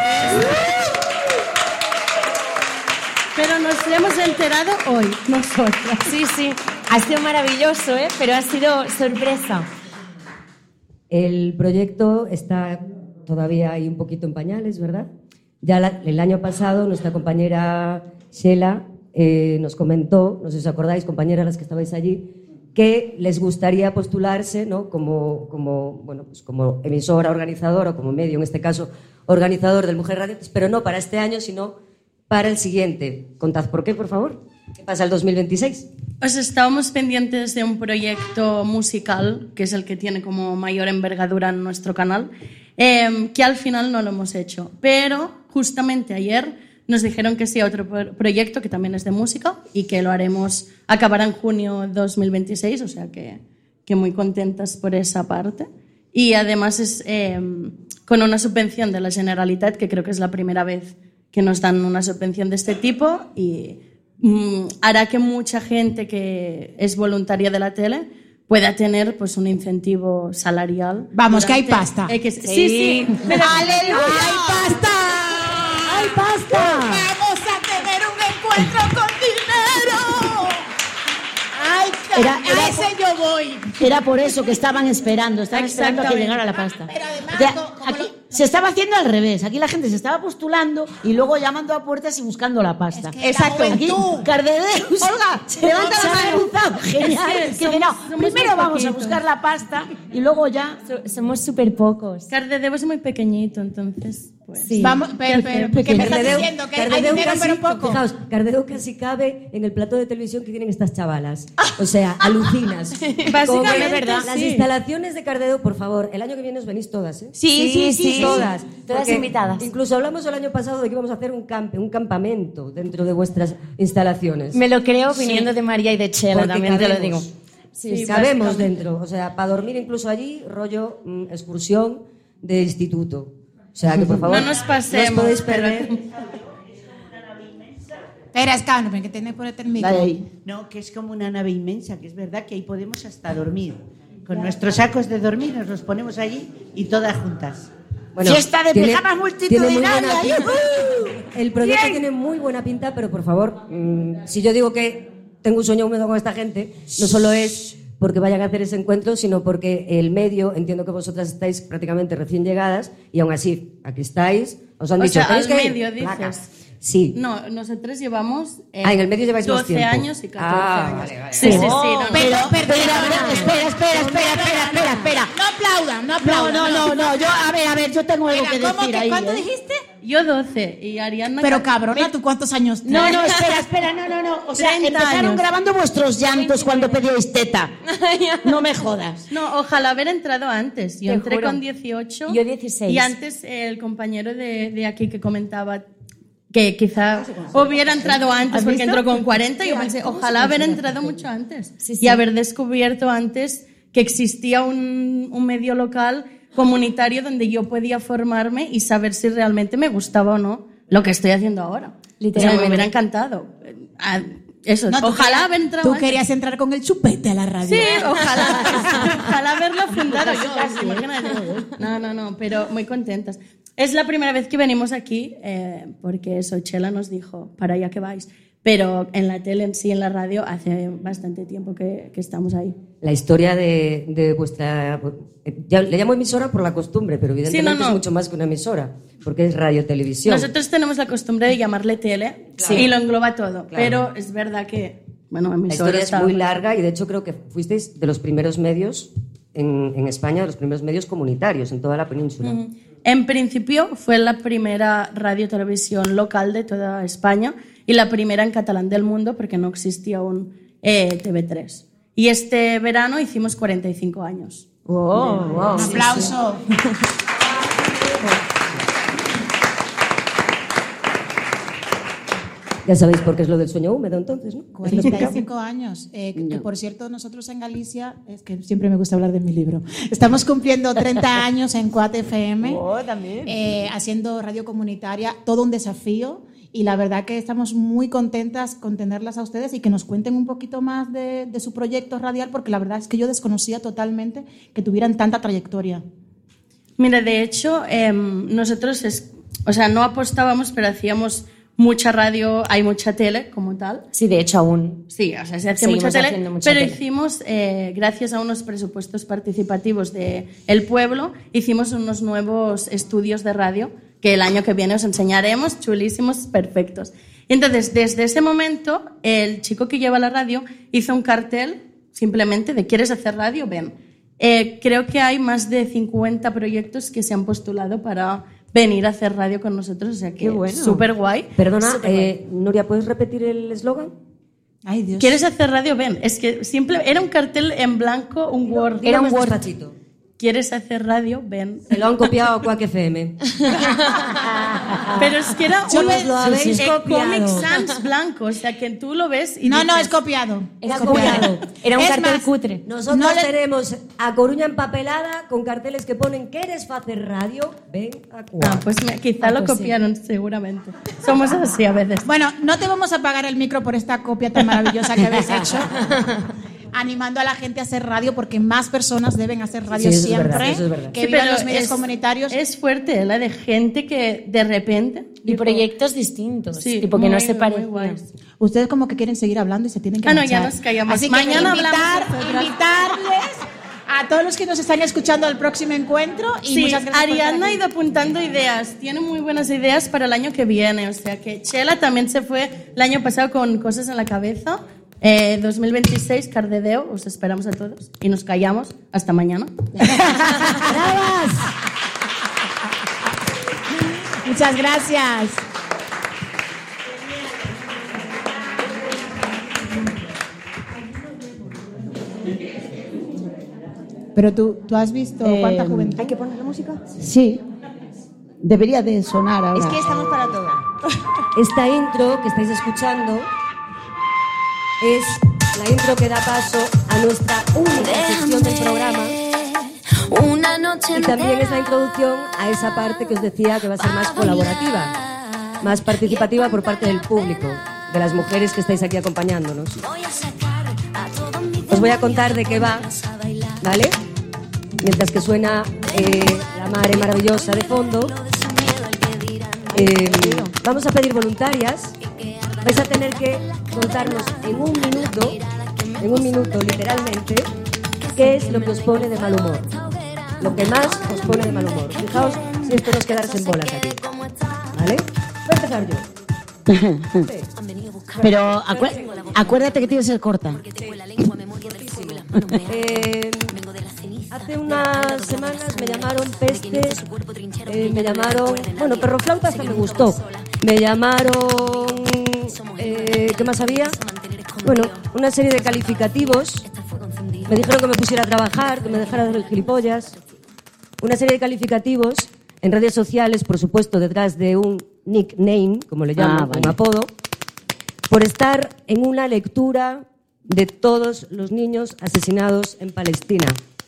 Pero nos hemos enterado hoy, nosotras.
Sí, sí. Ha sido maravilloso, ¿eh? Pero ha sido sorpresa.
El proyecto está todavía ahí un poquito en pañales, ¿verdad? Ya la- el año pasado nuestra compañera Sheila eh, nos comentó, no sé si os acordáis, compañeras las que estabais allí, que les gustaría postularse, ¿no? como, como, bueno, pues como emisora organizadora o como medio, en este caso, organizador del Mujer Radio, pero no para este año, sino para el siguiente. Contad por qué, por favor. ¿Qué pasa el dos mil veintiséis?
Pues estábamos pendientes de un proyecto musical, que es el que tiene como mayor envergadura en nuestro canal, eh, que al final no lo hemos hecho. Pero justamente ayer nos dijeron que sí a otro pro- proyecto que también es de música y que lo haremos, acabará en junio dos mil veintiséis, o sea que, que muy contentas por esa parte. Y además es eh, con una subvención de la Generalitat, que creo que es la primera vez que nos dan una subvención de este tipo y mm, hará que mucha gente que es voluntaria de la tele pueda tener pues un incentivo salarial.
Vamos, que hay
durante
pasta.
X- Sí, sí. Pero-
¡Aleluya! ¡Hay pasta!
¡Hay pasta!
¡Vamos a tener un encuentro con dinero! ¡Ay,
Era-
a
era
ese yo voy!
Era por eso que estaban esperando, estaban esperando a que
Exactamente.
llegara la pasta.
Pero además,
O sea,
co- como
aquí
lo-
se estaba haciendo al revés. Aquí la gente se estaba postulando y luego llamando a puertas y buscando la pasta.
Es que
Exacto.
la
Aquí,
juventud.
Cardedeus.
Olga,
se levanta la mano. Genial.
Es que
Que dice, no,
somos- somos
primero
muy
vamos a
poquitos.
buscar la pasta y luego ya.
So- somos súper pocos.
Cardedeu es muy pequeñito, entonces... Pues,
Sí.
Vamos, pero, pero, ¿qué me estás
Cardedeu-
diciendo? Que hay
Cardedeu
dinero,
casi-
pero poco.
Fijaos, Cardedeu casi cabe en el plató de televisión que tienen estas chavalas. O sea, alucinas.
Básicamente,
Como ven,
¿verdad?
Las
Sí.
instalaciones de Cardedeu, por favor, el año que viene os venís todas, ¿eh?
Sí, sí, sí.
Todas.
Todas
Porque
invitadas.
Incluso hablamos el año pasado de que íbamos a hacer un, camp un campamento dentro de vuestras instalaciones.
Me lo creo viniendo de María y de Chela,
Porque
también te lo
cabemos.
digo.
Sí, cabemos dentro. O sea, para dormir incluso allí, rollo mm, excursión de instituto. O sea, que por favor,
No nos pasemos,
os podéis
pero-
perder.
Espera, es que que tiene que ponerte el micro.
Dale ahí.
No, que es como una nave inmensa, que es verdad que ahí podemos hasta dormir. Con nuestros sacos de dormir nos los ponemos allí y todas juntas.
Bueno,
Fiesta de
tiene-
pijamas
tiene muy
multitudinaria.
buena pinta.
¡Yujú!
El proyecto
Bien.
tiene muy buena pinta, pero por favor, mm, si yo digo que tengo un sueño húmedo con esta gente, no solo es porque vayan a hacer ese encuentro, sino porque el medio, entiendo que vosotras estáis prácticamente recién llegadas y aún así, aquí estáis, os han
O
dicho,
sea,
"Tenéis
al
que ir".
medio,
Placa.
dices.
Sí.
No, nosotros llevamos eh,
Ah, en el medio lleváis más
doce
tiempo.
años y catorce
Ah,
años.
vale, vale,
Sí,
vale.
sí, sí.
Oh,
no, no.
pero,
Pero,
espera,
perdona.
espera, espera, espera, espera, espera, espera.
No aplaudan, no
No,
aplaudan.
no, no, no. Yo, a ver, a ver, yo tengo algo
Venga,
que
¿cómo
decir
que
ahí.
cuánto
¿eh?
dijiste?
Yo doce y Ariadna...
Pero
ca-
cabrona,
ve-
¿tú cuántos años
No,
tienes?
no, espera, espera, no, no, no. O sea,
treinta
empezaron
años.
grabando vuestros llantos cuando pedíais teta. No me jodas.
No, ojalá haber entrado antes. Yo
Te
entré
juro.
con dieciocho.
Yo dieciséis.
Y antes el compañero de, de aquí que comentaba que quizá hubiera entrado antes
¿Has
porque
visto?
entró con cuarenta. Yo pensé, ojalá haber entrado mucho antes.
Sí, sí.
Y haber descubierto antes que existía un, un medio local comunitario donde yo podía formarme y saber si realmente me gustaba o no lo que estoy haciendo ahora.
Literalmente.
O sea, me hubiera encantado. Ah, Eso,
No, tú
ojalá
querías-
haber entrado
Tú
antes.
querías entrar con el chupete a la radio.
Sí, ojalá, ojalá haberlo fundado yo. Imagínate. No, no, no, pero muy contentas. Es la primera vez que venimos aquí eh, porque Sochela nos dijo, para allá que vais. Pero en la tele en sí, en la radio, hace bastante tiempo que, que estamos ahí.
La historia de, de vuestra... Ya le llamo emisora por la costumbre, pero evidentemente
Sí, no, no.
es mucho más que una emisora, porque es radio-televisión.
Nosotros tenemos la costumbre de llamarle tele
Claro.
y lo engloba todo.
Claro.
Pero es verdad que, bueno,
La
emisora
historia es
está-
muy larga y de hecho creo que fuisteis de los primeros medios en, en España, de los primeros medios comunitarios en toda la península.
Ujú. En principio fue la primera radio-televisión local de toda España y la primera en catalán del mundo porque no existía aún eh, T V tres. Y este verano hicimos cuarenta y cinco años.
Wow, wow.
Un aplauso.
Ya sabéis por qué es lo del sueño húmedo entonces, ¿no?
cuarenta y cinco años. Eh, que, por cierto, nosotros en Galicia, es que siempre me gusta hablar de mi libro, estamos cumpliendo treinta años en Cuat F M, eh, haciendo radio comunitaria, todo un desafío. Y la verdad que estamos muy contentas con tenerlas a ustedes y que nos cuenten un poquito más de, de su proyecto radial, porque la verdad es que yo desconocía totalmente que tuvieran tanta trayectoria.
Mira, de hecho, eh, nosotros, es, o sea, no apostábamos, pero hacíamos mucha radio, hay mucha tele como tal.
Sí, de hecho aún.
Sí, o sea, se hace
Seguimos
mucha tele,
haciendo mucha
pero
tele.
hicimos, eh, gracias a unos presupuestos participativos de El Pueblo, hicimos unos nuevos estudios de radio que el año que viene os enseñaremos, chulísimos, perfectos. Y entonces, desde ese momento, el chico que lleva la radio hizo un cartel simplemente de ¿quieres hacer radio? Ven. Eh, creo que hay más de cincuenta proyectos que se han postulado para venir a hacer radio con nosotros, o sea que
bueno.
súper guay.
Perdona, eh, Nuria, ¿puedes repetir el eslogan?
Ay, Dios.
¿Quieres hacer radio? Ven. Es que simple, era un cartel en blanco, un Word.
Era un
Word.
despachito.
¿Quieres hacer radio? Ven.
Se lo han copiado a Quack F M.
Pero es que era
Yo
un
los lo habéis
eh,
copiado.
Comic Sans blanco, o sea que tú lo ves y
No,
dices,
no, es copiado.
Era
Es copiado.
copiado. Era un
Es
cartel
más,
cutre.
Nosotros
No le-
tenemos a Coruña empapelada con carteles que ponen ¿quieres hacer radio? Ven a Quack.
Ah, pues me- quizá
Ah,
lo
pues sí.
copiaron, seguramente. Somos así a veces.
Bueno, no te vamos a apagar el micro por esta copia tan maravillosa que habéis hecho. Animando a la gente a hacer radio porque más personas deben hacer radio
Sí, eso es
siempre.
verdad, eso es verdad.
Que
Sí,
vivan
pero
los medios
es-
comunitarios.
Es fuerte la de gente que de repente...
Y
dijo,
proyectos distintos,
Sí,
tipo que no
muy,
se
muy
parecen.
guays.
Ustedes como que quieren seguir hablando y se tienen que
Ah, no, ya
marchar.
nos callamos.
Así que
Mañana
invitar,
hablamos de otras-
invitarles a todos los que nos están escuchando al próximo encuentro y
Sí,
muchas gracias por estar
Ariadna ha
aquí.
ido apuntando ideas, tiene muy buenas ideas para el año que viene, o sea que Chela también se fue el año pasado con cosas en la cabeza. Eh, dos mil veintiséis, Cardedeu, os esperamos a todos y nos callamos. Hasta mañana.
¡Bravas!
Muchas gracias. Pero tú, ¿tú has visto
Eh,
cuánta juventud?
¿Hay que poner la música?
Sí, debería de sonar ahora.
Es que estamos para todo.
Esta intro que estáis escuchando es la intro que da paso a nuestra única sección del programa
Una noche
y también es la introducción a esa parte que os decía que va a ser más colaborativa, más participativa por parte del público, de las mujeres que estáis aquí acompañándonos. Os voy a contar de qué va, ¿vale? Mientras que suena eh, la mare maravillosa de fondo. Eh, vamos a pedir voluntarias. Vais a tener que contarnos en un minuto, en un minuto literalmente, qué es lo que os pone de mal humor. Lo que más os pone de mal humor. Fijaos si esto no es quedarse en bolas aquí. ¿Vale? Voy a empezar yo.
Pero acué- acuérdate que tienes que ser corta.
Eh, hace unas semanas me llamaron pestes, eh, me llamaron, bueno, perroflauta hasta me gustó, me llamaron, eh, ¿qué más había? Bueno, una serie de calificativos, me dijeron que me pusiera a trabajar, que me dejara de hacer gilipollas, una serie de calificativos en redes sociales, por supuesto, detrás de un nickname, como le llaman,
Ah, vale.
un apodo, por estar en una lectura de todos los niños asesinados en Palestina.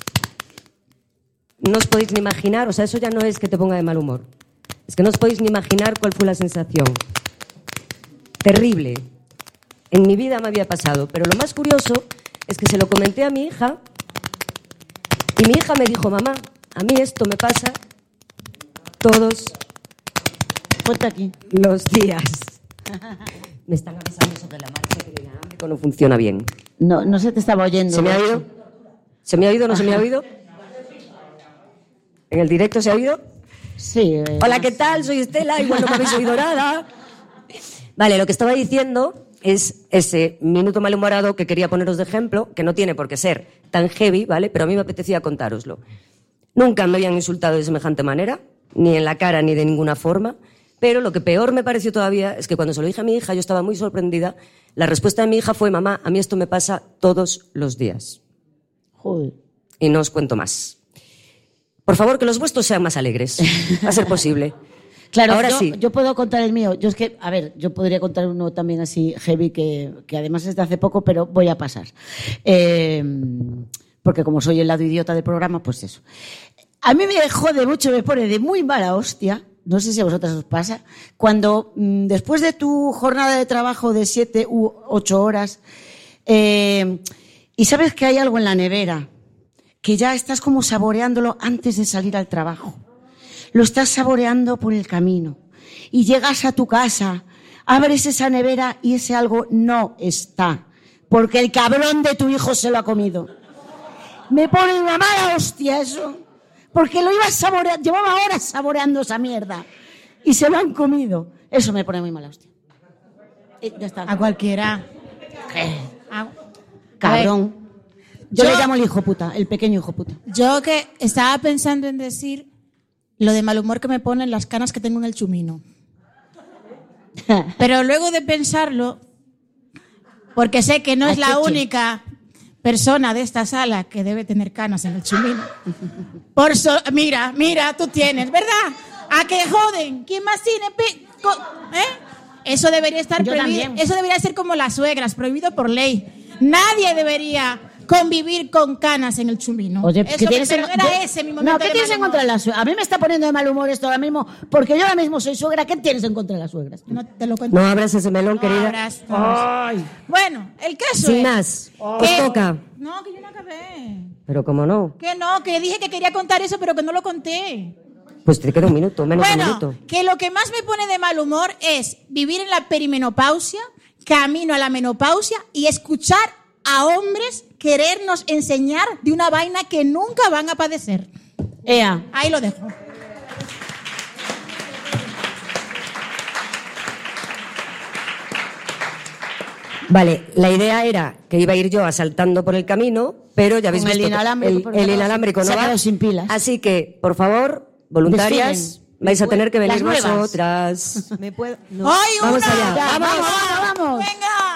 No os podéis ni imaginar, o sea, eso ya no es que te ponga de mal humor. Es que no os podéis ni imaginar cuál fue la sensación. Terrible. En mi vida me había pasado, pero lo más curioso es que se lo comenté a mi hija y mi hija me dijo, mamá, a mí esto me pasa todos
Ponte aquí.
los días. Me están avisando sobre la marcha que el inalámbrico no funciona bien.
No, no se te estaba oyendo.
¿Se me ha oído? ¿Se me ha oído o no se me ha oído? ¿En el directo se ha oído?
Sí. eh,
Hola, ¿qué tal? Soy Estela, igual no me habéis oído nada. Vale, lo que estaba diciendo es ese minuto malhumorado que quería poneros de ejemplo, que no tiene por qué ser tan heavy, ¿vale? Pero a mí me apetecía contároslo. Nunca me habían insultado de semejante manera, ni en la cara ni de ninguna forma, pero lo que peor me pareció todavía es que cuando se lo dije a mi hija, yo estaba muy sorprendida. La respuesta de mi hija fue, mamá, a mí esto me pasa todos los días.
Joder.
Y no os cuento más. Por favor, que los vuestros sean más alegres. Va a ser posible.
Claro,
Ahora
yo,
sí.
yo puedo contar el mío. Yo es que, a ver, yo podría contar uno también así heavy que, que además es de hace poco, pero voy a pasar. Eh, porque como soy el lado idiota del programa, pues eso. A mí me jode mucho, me pone de muy mala hostia, no sé si a vosotras os pasa, cuando mmm, después de tu jornada de trabajo de siete u ocho horas, eh, y sabes que hay algo en la nevera, que ya estás como saboreándolo antes de salir al trabajo. Lo estás saboreando por el camino. Y llegas a tu casa, abres esa nevera y ese algo no está. Porque el cabrón de tu hijo se lo ha comido. Me pone una mala hostia eso. Porque lo iba saboreando, llevaba horas saboreando esa mierda. y se lo han comido. Eso me pone muy mala hostia. Y ya está.
A cualquiera. A-
Cabrón. Yo,
Yo-
le llamo el hijo puta, el pequeño hijo puta.
Yo que estaba pensando en decir lo de mal humor que me ponen las canas que tengo en el chumino. Pero luego de pensarlo, porque sé que no es la única persona de esta sala que debe tener canas en el chumino. Por so- mira, mira, tú tienes, ¿verdad? ¿A qué joden? ¿Quién más tiene? Pe- co- ¿Eh? Eso debería estar
Yo
prohibido.
también.
Eso debería ser como las suegras, prohibido por ley. Nadie debería convivir con canas en el chumino.
Oye,
Eso
¿qué
me-
tienes
pero
en,
era
de-
ese mi momento
No, ¿qué
de
tienes
mal
en contra de
humor.
la suegra? A mí me está poniendo de mal humor esto ahora mismo, porque yo ahora mismo soy suegra. ¿Qué tienes en contra de las suegras?
No te lo cuento.
No abras ese melón,
No
querida.
abras, no abras.
Ay.
Bueno, el caso
Sin
es
más,
que-
os toca.
No, que yo no acabé.
Pero como no,
Que no, que dije que quería contar eso, pero que no lo conté.
pues te queda un minuto, menos de un
Bueno,
minuto.
que lo que más me pone de mal humor es vivir en la perimenopausia, camino a la menopausia y escuchar a hombres querernos enseñar de una vaina que nunca van a padecer.
Ea.
Ahí lo dejo.
Vale, la idea era que iba a ir yo asaltando por el camino, pero ya habéis
Con el
visto que
inalámbrico,
el,
porque
el
no,
inalámbrico
se
no
ha
va.
quedado sin pilas.
Así que, por favor, voluntarias,
Desfilen.
vais a tener que
Las
venir
nuevas.
vosotras.
Me puedo. No.
¡Ay,
Vamos
una!
allá,
Ya,
vamos.
vamos, vamos.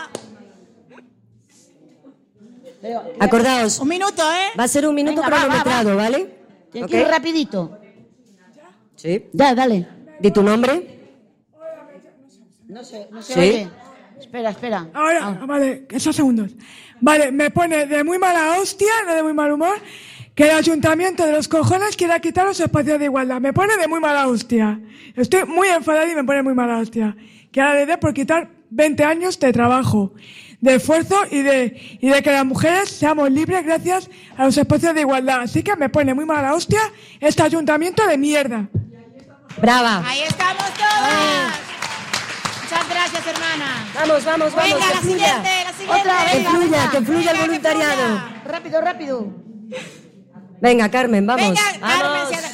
Venga,
Acordaos,
un minuto, ¿eh?
va a ser un minuto
Venga, va,
cronometrado,
va, va.
¿vale?
Tienes
¿Ok?
que ir rapidito.
Sí.
Ya, dale.
Di tu nombre.
No sé, no se
Sí.
oye. Espera, espera.
Ahora, vale, esos segundos. Vale, me pone de muy mala hostia, no de muy mal humor, que el ayuntamiento de los cojones quiera quitar los espacios de igualdad. Me pone de muy mala hostia. Estoy muy enfadada y me pone muy mala hostia. Que ahora le dé por quitar veinte años de trabajo, de esfuerzo y de, y de que las mujeres seamos libres gracias a los espacios de igualdad. Así que me pone muy mala hostia este ayuntamiento de mierda.
Brava.
Ahí estamos todas. Muchas gracias, hermana.
Vamos, vamos, vamos.
Venga,
que
la
fluya.
siguiente, la siguiente.
Otra,
Que
venga,
fluya,
venga.
que fluya el
Venga, que
voluntariado.
fluya.
Rápido, rápido.
Venga, Carmen, vamos.
Venga,
vamos.
Carmen,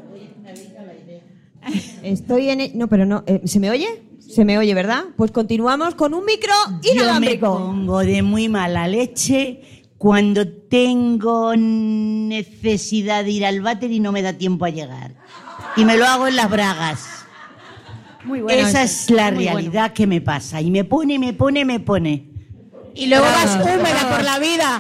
si-
Estoy en. e- No, pero no. eh, ¿Se me oye? Se me oye, ¿verdad? Pues continuamos con un micro
Yo me
inalámbrico.
pongo de muy mala leche cuando tengo necesidad de ir al váter y no me da tiempo a llegar. Y me lo hago en las bragas.
Muy bueno.
Esa
eso.
es la
Muy bueno.
realidad que me pasa. Y me pone, me pone, me pone.
Y luego
Bravo,
vas húmeda
bravo.
por la vida.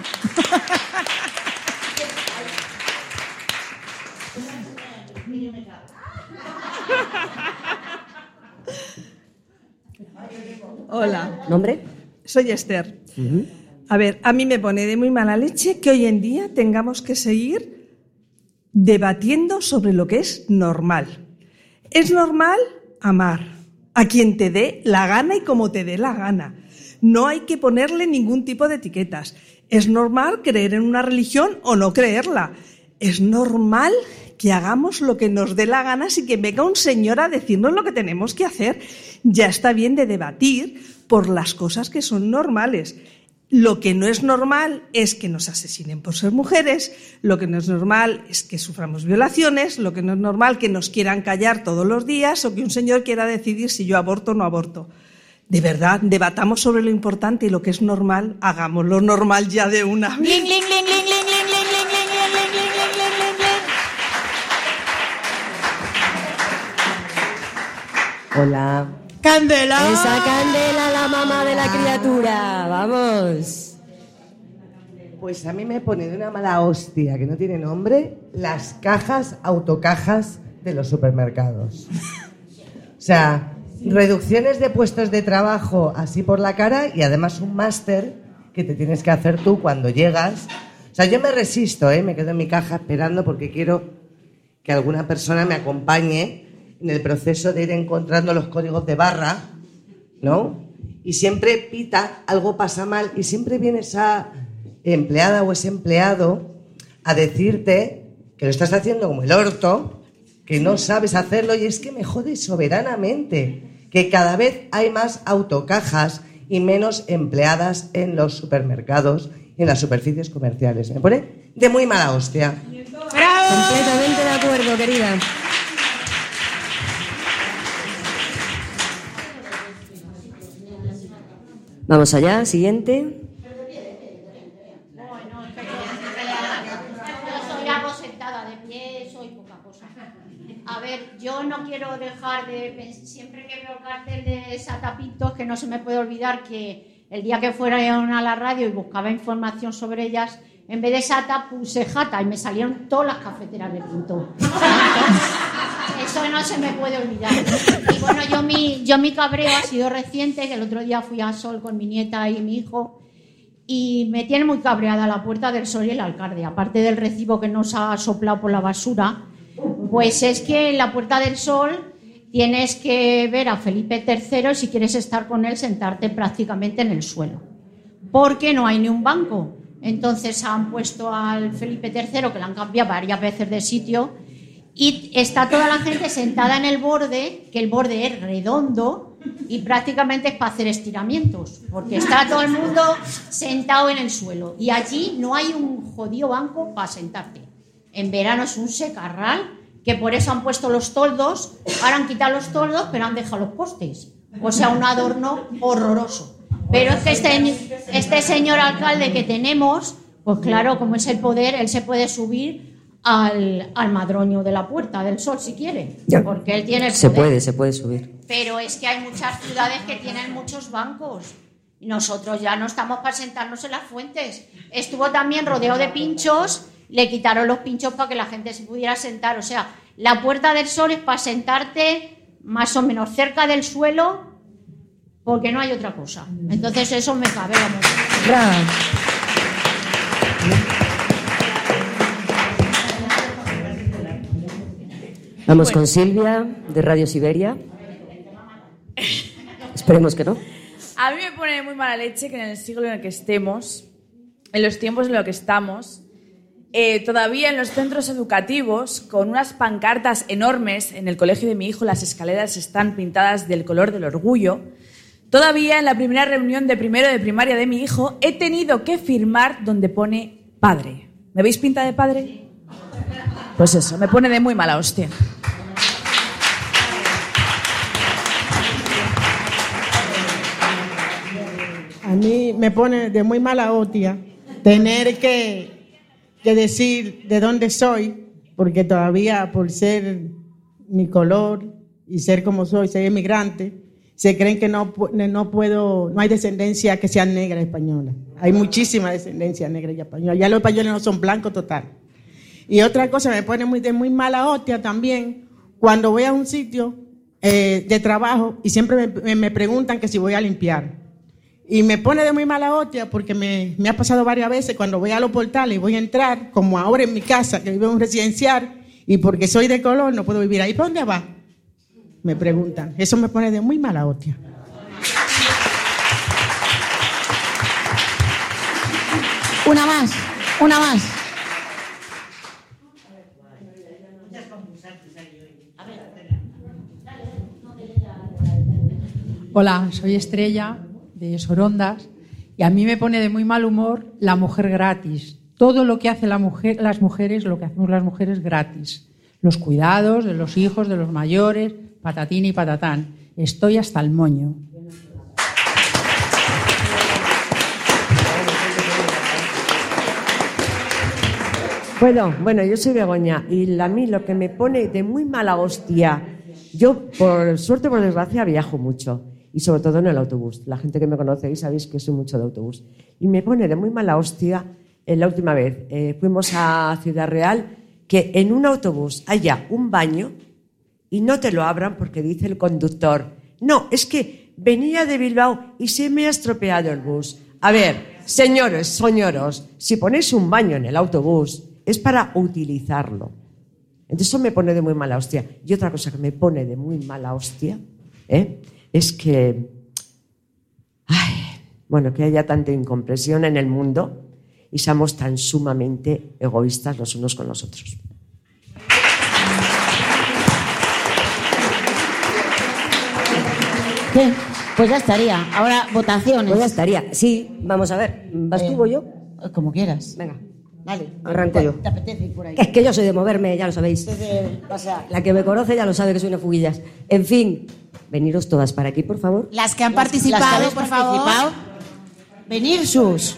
Hola,
¿Nombre?
soy Esther. A ver, a mí me pone de muy mala leche que hoy en día tengamos que seguir debatiendo sobre lo que es normal. Es normal amar a quien te dé la gana y como te dé la gana. No hay que ponerle ningún tipo de etiquetas. Es normal creer en una religión o no creerla. Es normal que hagamos lo que nos dé la gana sin que venga un señor a decirnos lo que tenemos que hacer. Ya está bien de debatir por las cosas que son normales. Lo que no es normal es que nos asesinen por ser mujeres, lo que no es normal es que suframos violaciones, lo que no es normal que nos quieran callar todos los días o que un señor quiera decidir si yo aborto o no aborto. De verdad, debatamos sobre lo importante y lo que es normal, hagámoslo normal ya de una vez.
Ling, ling, ling, ling, ling, ling, ling, ling, ling, ling, ling, ling, ling, ling, ling.
Hola.
Candela.
Esa Candela, la mamá de la criatura. Vamos.
Pues a mí me pone de una mala hostia que no tiene nombre las cajas, autocajas de los supermercados. O sea, reducciones de puestos de trabajo así por la cara y además un máster que te tienes que hacer tú cuando llegas. O sea, yo me resisto, ¿eh? Me quedo en mi caja esperando porque quiero que alguna persona me acompañe en el proceso de ir encontrando los códigos de barra, ¿no? Y siempre pita, algo pasa mal y siempre viene esa empleada o ese empleado a decirte que lo estás haciendo como el orto, que no sabes hacerlo y es que me jode soberanamente que cada vez hay más autocajas y menos empleadas en los supermercados y en las superficies comerciales. Me pone de muy mala hostia.
Completamente de acuerdo, querida. Vamos allá, siguiente.
Yo soy algo sentada, de pie soy poca cosa. A ver, yo no quiero dejar de pensar, siempre que veo el cartel de Sata Pintos, que no se me puede olvidar que el día que fueron a la radio y buscaba información sobre ellas, en vez de Sata puse Jata y me salieron todas las cafeteras de Pinto. Eso no se me puede olvidar. Y bueno, yo mi, yo mi cabreo ha sido reciente, que el otro día fui a Sol con mi nieta y mi hijo, y me tiene muy cabreada la Puerta del Sol y el alcalde. Aparte del recibo que nos ha soplado por la basura, pues es que en la Puerta del Sol tienes que ver a Felipe tercero y si quieres estar con él, sentarte prácticamente en el suelo. Porque no hay ni un banco. Entonces han puesto al Felipe tercero, que le han cambiado varias veces de sitio, y está toda la gente sentada en el borde, que el borde es redondo y prácticamente es para hacer estiramientos, porque está todo el mundo sentado en el suelo y allí no hay un jodido banco para sentarte. En verano es un secarral, que por eso han puesto los toldos, ahora han quitado los toldos, pero han dejado los postes. O sea, un adorno horroroso. Pero es que este, este señor alcalde que tenemos, pues claro, como es el poder, él se puede subir al, al madroño de la Puerta del Sol si quiere, porque él tiene el poder.
Se puede, se puede subir.
Pero es que hay muchas ciudades que tienen muchos bancos y nosotros ya no estamos para sentarnos en las fuentes. Estuvo también rodeado de pinchos, le quitaron los pinchos para que la gente se pudiera sentar. O sea, la Puerta del Sol es para sentarte más o menos cerca del suelo, porque no hay otra cosa. Entonces eso me cabrea mucho.
Gracias. Vamos con Silvia, de Radio Siberia. Esperemos que no.
A mí me pone muy mala leche que en el siglo en el que estemos, en los tiempos en los que estamos, eh, todavía en los centros educativos, con unas pancartas enormes, en el colegio de mi hijo las escaleras están pintadas del color del orgullo, todavía en la primera reunión de primero de primaria de mi hijo he tenido que firmar donde pone padre. ¿Me veis pinta de padre? Pues eso, me pone de muy mala hostia.
A mí me pone de muy mala hostia tener que, que decir de dónde soy, porque todavía por ser mi color y ser como soy, ser inmigrante, se creen que no, no puedo, no hay descendencia que sea negra española. Hay muchísima descendencia negra y española. Ya los españoles no son blancos total. Y otra cosa me pone muy, de muy mala hostia también, cuando voy a un sitio eh, de trabajo y siempre me, me preguntan que si voy a limpiar. Y me pone de muy mala hostia porque me, me ha pasado varias veces cuando voy a los portales y voy a entrar, como ahora en mi casa, que vivo en un residencial, y porque soy de color no puedo vivir ahí. ¿Para dónde va? Me preguntan. Eso me pone de muy mala hostia.
Una más, una más.
Hola, soy Estrella, de Sorondas, y a mí me pone de muy mal humor la mujer gratis. Todo lo que hace la mujer, las mujeres, lo que hacemos las mujeres gratis. Los cuidados de los hijos, de los mayores, patatín y patatán. Estoy hasta el moño.
Bueno, bueno, yo soy Begoña y a mí lo que me pone de muy mala hostia, yo por suerte o por desgracia viajo mucho y sobre todo en el autobús. La gente que me conocéis sabéis que soy mucho de autobús. Y me pone de muy mala hostia eh, la última vez. Eh, fuimos a Ciudad Real, que en un autobús haya un baño y no te lo abran porque dice el conductor, no, es que venía de Bilbao y se me ha estropeado el bus. A ver, señores, señoros, si ponéis un baño en el autobús es para utilizarlo. Entonces eso me pone de muy mala hostia. Y otra cosa que me pone de muy mala hostia ¿eh? es que, ay, bueno, que haya tanta incomprensión en el mundo y seamos tan sumamente egoístas los unos con los otros.
¿Qué? Pues ya estaría. Ahora votaciones.
Pues ya estaría. Sí, vamos a ver. ¿Vas
Eh,
tú o yo?
Como quieras.
Venga.
Dale.
Arranco yo.
¿Te apetece ir por ahí?
Es que yo soy de moverme, ya lo sabéis.
Entonces, pasa.
La que me conoce ya lo sabe que soy una fuguillas. En fin, veniros todas para aquí, por favor.
Las que han
Las-
participado,
las que habéis
por
participado,
favor.
Venir sus.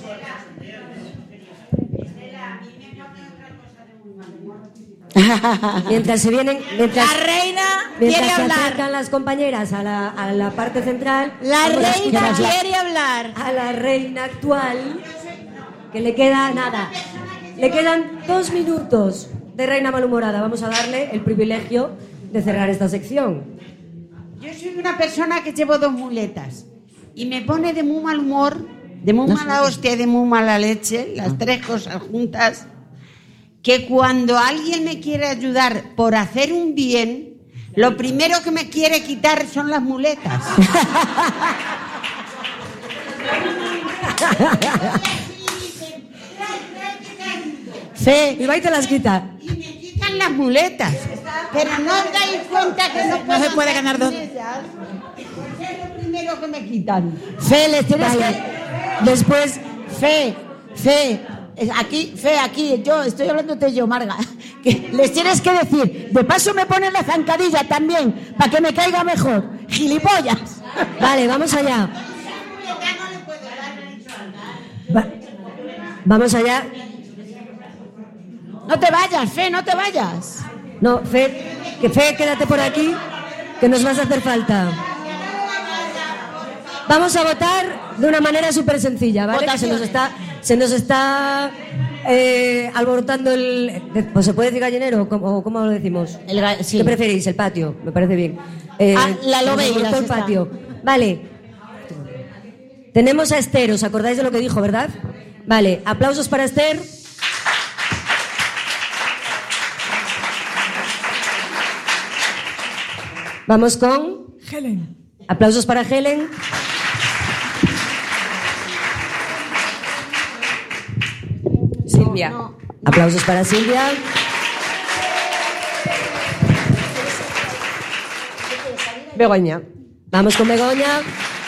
Mientras se vienen, mientras,
La reina
mientras
quiere
se
hablar.
acercan las compañeras a la, a la parte central,
La
vamos a
reina
escuchar
quiere hablar.
a la reina actual, que le queda nada, le quedan dos minutos de reina malhumorada. Vamos a darle el privilegio de cerrar esta sección.
Yo soy una persona que llevo dos muletas y me pone de muy mal humor, de muy mala hostia y de muy mala leche, las tres cosas juntas, que cuando alguien me quiere ayudar por hacer un bien, lo primero que me quiere quitar son las muletas.
Sí, y va y te las quita.
Y me quitan las muletas. Pero no os dais cuenta que no,
No se puede ganar dos.
ellas. Porque es lo primero que me quitan.
Fe, les tienes
Vaya.
que... Después, Fe, Fe, eh, aquí, Fe, aquí, yo, estoy hablándote yo, Marga, que les tienes que decir, de paso me ponen la zancadilla también, para que me caiga mejor, gilipollas.
Vale, vamos allá. Va- vamos allá.
No te vayas, Fe, no te vayas.
No, Fe, que Fe, quédate por aquí, que nos vas a hacer falta. Vamos a votar de una manera súper sencilla, ¿vale? Que se nos está, se nos está eh, alborotando el... Pues se puede decir gallinero, o cómo, cómo lo decimos.
El ga- sí.
¿Qué preferís? El patio, me parece bien. Eh,
Ah, la
se nos
lobeiras
alborotó el
está.
patio. Vale. Tenemos a Esther, ¿os acordáis de lo que dijo, verdad? Vale, aplausos para Esther. Vamos con...
Helen.
Aplausos para Helen.
Silvia.
Aplausos para Silvia.
Begoña.
Vamos con Begoña.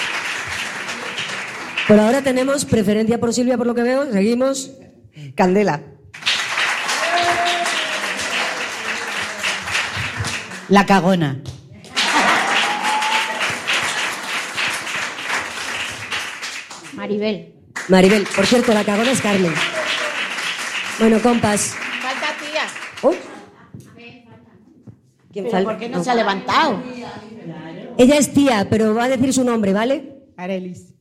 Por ahora tenemos preferencia por Silvia, por lo que veo. Seguimos.
Candela.
La cagona.
Maribel.
Maribel. Por cierto, la cagona es Carmen. Bueno, compas.
Falta tía.
Oh. ¿Quién
¿Pero
falta?
por qué no se ha levantado?
Ella es tía, pero va a decir su nombre, ¿vale?
Arelis.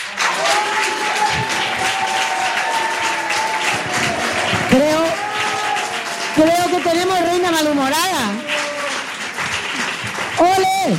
Creo, creo que tenemos reina malhumorada. ¡Ole!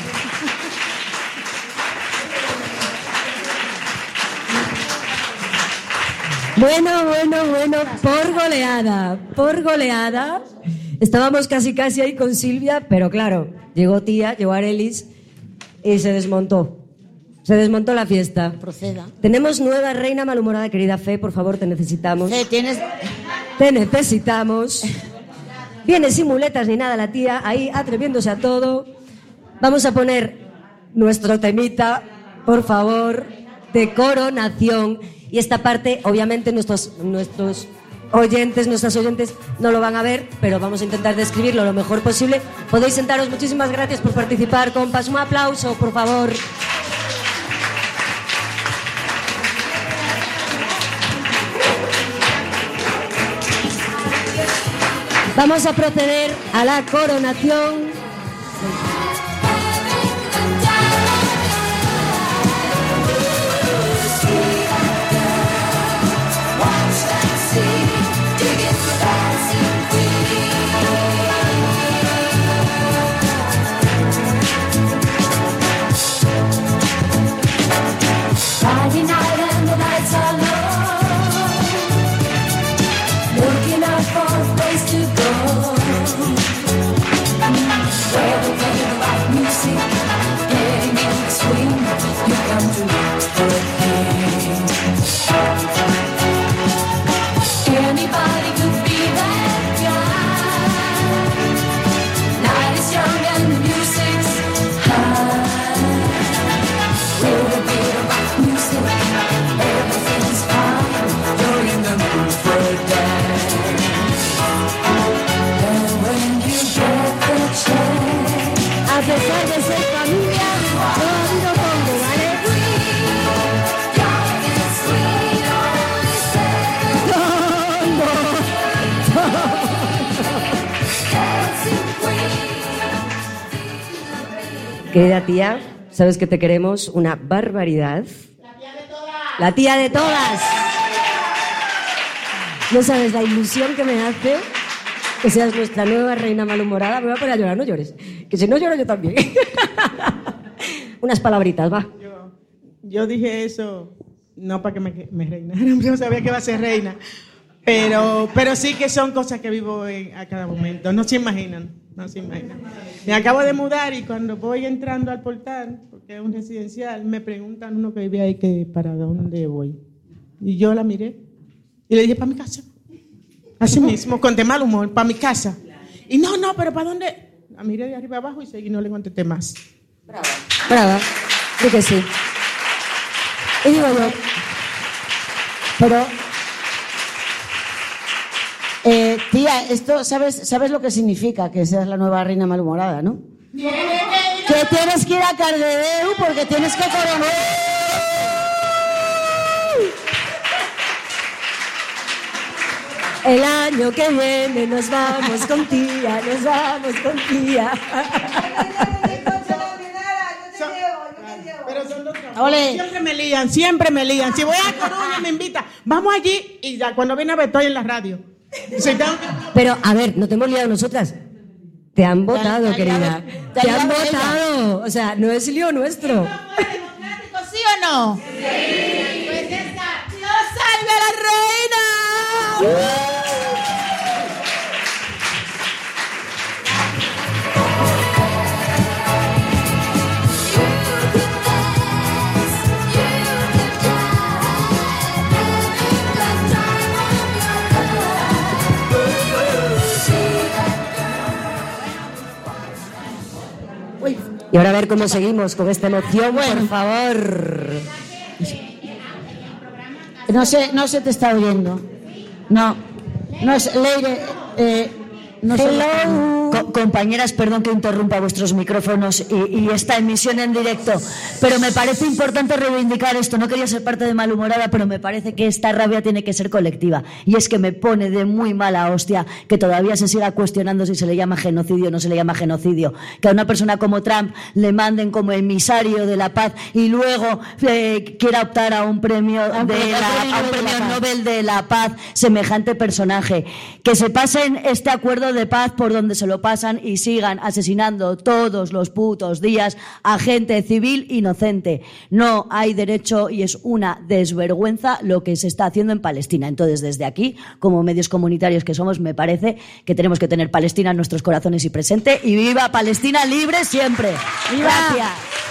Bueno, bueno, bueno, por goleada, por goleada. Estábamos casi casi ahí con Silvia, pero claro, llegó tía, llegó Arelis y se desmontó. Se desmontó la fiesta.
Proceda.
Tenemos nueva reina malhumorada, querida Fe, por favor, te necesitamos.
Fe, tienes...
Te necesitamos. Viene sin muletas ni nada la tía, ahí atreviéndose a todo. Vamos a poner nuestro temita, por favor, de coronación. Y esta parte, obviamente, nuestros, nuestros oyentes, nuestras oyentes no lo van a ver, pero vamos a intentar describirlo lo mejor posible. Podéis sentaros. Muchísimas gracias por participar, compas. Un aplauso, por favor. Vamos a proceder a la coronación.
Friday night and the lights are low, looking out for a place to go.
Querida tía, sabes que te queremos una barbaridad. La tía de todas. La tía de todas. No sabes la ilusión que me hace que seas nuestra nueva reina malhumorada. Me voy a poner a llorar, no llores. Que si no lloro yo también. Unas palabritas, va.
Yo, yo dije eso no para que me, me reinara, no sabía que iba a ser reina. Pero, pero sí que son cosas que vivo en, a cada momento. No se imaginan, no se imaginan. Me acabo de mudar y cuando voy entrando al portal, porque es un residencial, me preguntan uno que vive ahí que para dónde voy. Y yo la miré y le dije, para mi casa. Así mismo, con de mal humor, para mi casa. Y no, no, pero ¿para dónde? La miré de arriba abajo y seguí, no le contesté más.
Brava. Brava, sí que sí. Y digo yo,
pero... Eh, tía, esto, ¿sabes, ¿sabes lo que significa que seas la nueva reina malhumorada, no? Que tienes que ir a Cardedeu porque tienes que coronar.
El año que viene nos vamos con tía, nos vamos con tía.
Pero son dos
Ole.
Siempre me lían, siempre me lían. Si voy a Coruña me invitan, vamos allí y ya cuando viene a ver estoy en la radio.
Pero, a ver, ¿no te hemos liado nosotras? Te han votado,
Ya, ya,
querida.
ya,
Te
ya,
han
ya,
votado. O sea, no es lío nuestro.
¿Sí o no? Sí. Pues ya está. ¡Dios salve a la reina!
Y ahora a ver cómo seguimos con esta emoción, por favor.
No sé, no se te está oyendo. No, no es Leire. Eh, no sé.
Co- compañeras, perdón que interrumpa vuestros micrófonos y, y esta emisión en directo, pero me parece importante reivindicar esto. No quería ser parte de malhumorada, pero me parece que esta rabia tiene que ser colectiva. Y es que me pone de muy mala hostia que todavía se siga cuestionando si se le llama genocidio o no se le llama genocidio. Que a una persona como Trump le manden como emisario de la paz y luego eh, quiera optar a un premio, de la, a un premio Nobel de la Paz semejante personaje. Que se pasen este acuerdo de paz por donde se lo pasan y sigan asesinando todos los putos días a gente civil inocente. No hay derecho y es una desvergüenza lo que se está haciendo en Palestina. Entonces, desde aquí, como medios comunitarios que somos, me parece que tenemos que tener Palestina en nuestros corazones y presente. Y viva Palestina libre siempre.
¡Viva!
Gracias.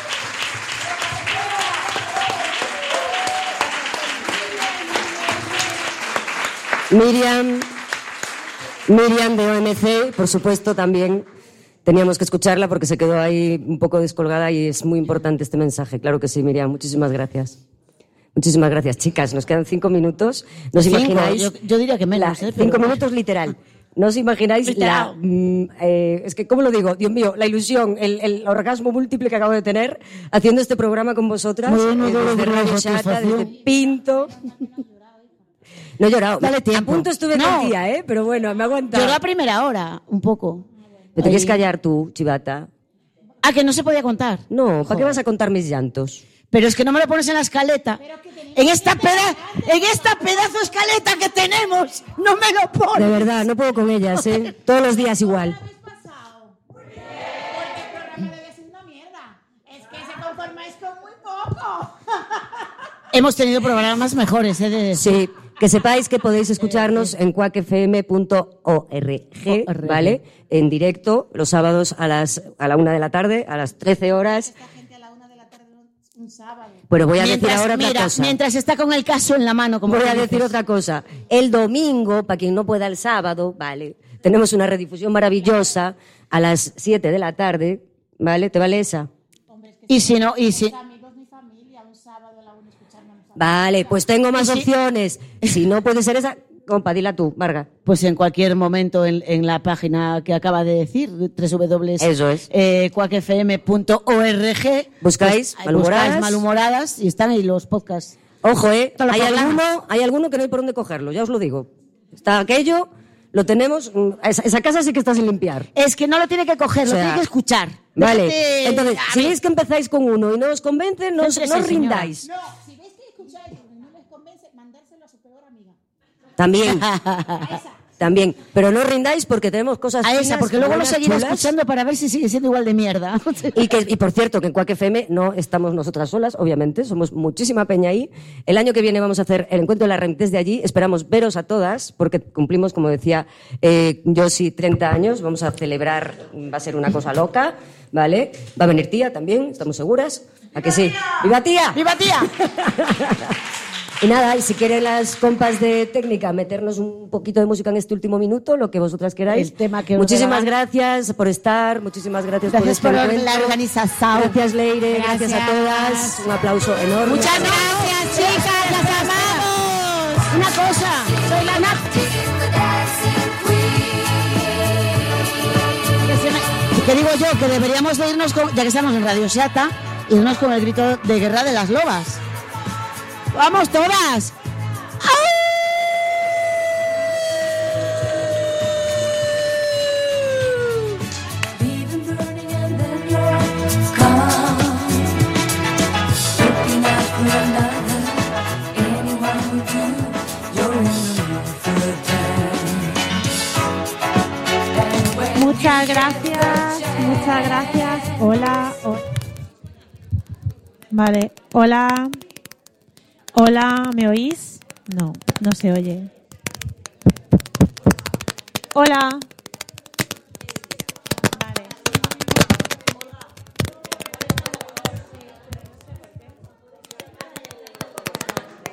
Miriam, Miriam de O M C, por supuesto, también teníamos que escucharla porque se quedó ahí un poco descolgada y es muy importante este mensaje. Claro que sí, Miriam, muchísimas gracias. Muchísimas gracias, chicas. Nos quedan cinco minutos. ¿No os
Cinco,
imagináis?
yo, yo diría que menos,
La-
¿eh? Pero-
Cinco minutos literal. ¿No os imagináis la...
Literal.
mm, eh, es que, ¿cómo lo digo? Dios mío, la ilusión, el, el orgasmo múltiple que acabo de tener haciendo este programa con vosotras.
Bueno,
eh,
de
desde
la
Radio Chata,
satisfacción.
desde Pinto... No he llorado.
Dale tiempo.
A punto estuve
No.
con tía, ¿eh? Pero bueno, me he aguantado.
Lloró a primera hora, un poco.
¿Te quieres callar tú, chivata?
Ah, que no se podía contar.
No, ¿para qué vas a contar mis llantos?
Pero es que no me lo pones en la escaleta. En esta, peda en esta pedazo de escaleta que tenemos, no me lo pones.
De verdad, no puedo con ellas, ¿eh? Todos los días igual.
Es que se conformáis con muy poco.
Hemos tenido programas mejores, ¿eh? De
Sí, que sepáis que podéis escucharnos en cuac f m punto org, ¿vale? En directo, los sábados a las a la una de la tarde, a las trece horas.
Un sábado.
Pero voy a
mientras,
decir ahora otra
mira,
cosa.
mientras está con el caso en la mano, como
Voy
tú
a
dices.
decir otra cosa. El domingo, para quien no pueda el sábado, ¿vale? Tenemos una redifusión maravillosa a las siete de la tarde, ¿vale? ¿Te vale esa?
Y si no, y si...
Vale, pues tengo más
¿Y si-
opciones. Si no puede ser esa, compa, dila tú, Marga.
Pues en cualquier momento en, en la página que acaba de decir, doble u doble u doble u punto
Eso es.
eh, cuac f m punto org.
Buscáis
pues,
Malhumoradas.
buscáis Malhumoradas y están ahí los podcasts.
Ojo, ¿eh?
Todos los
Hay
programas.
alguno, hay alguno que no hay por dónde cogerlo, ya os lo digo. Está aquello, Lo tenemos, esa, esa casa sí que está sin limpiar.
Es que no lo tiene que coger,
O sea,
lo tiene que escuchar.
Vale,
Déjate-
entonces,
a
si
ver.
veis que empezáis con uno y no os convence, no, os-
Céntrese,
no os
señora.
rindáis.
No, si ves que escucháis y no les convence, mandárselo a su peor amiga.
También, también. Pero no os rindáis porque tenemos cosas
A esa,
finas,
porque luego lo
buenas,
seguiré
chulas.
escuchando para ver si sigue siendo igual de mierda.
Y, que, y por cierto, que en Quack F M no estamos nosotras solas, obviamente, somos muchísima peña ahí. El año que viene vamos a hacer el encuentro de la REM desde allí. Esperamos veros a todas, porque cumplimos, como decía eh, Josi, treinta años. Vamos a celebrar, va a ser una cosa loca, ¿vale? Va a venir tía también, estamos seguras. ¿A que sí? ¡Viva tía!
¡Viva tía!
Y nada, y si quieren las compas de técnica meternos un poquito de música en este último minuto, lo que vosotras queráis.
El tema que os
muchísimas
regala.
gracias por estar, muchísimas gracias,
Gracias
por
por
este
la
encuentro.
organización.
Gracias, Leire, gracias. a todas. Un aplauso enorme.
Muchas gracias, chicas, las amamos. Una cosa, soy la Nat. Que, se me- que digo yo que deberíamos de irnos, con, ya que estamos en Radio Seata, irnos con el grito de guerra de las lobas. ¡Vamos todas!
Muchas gracias, muchas gracias. Hola, ho- Vale, hola. Hola, ¿me oís? No, no se oye. Hola.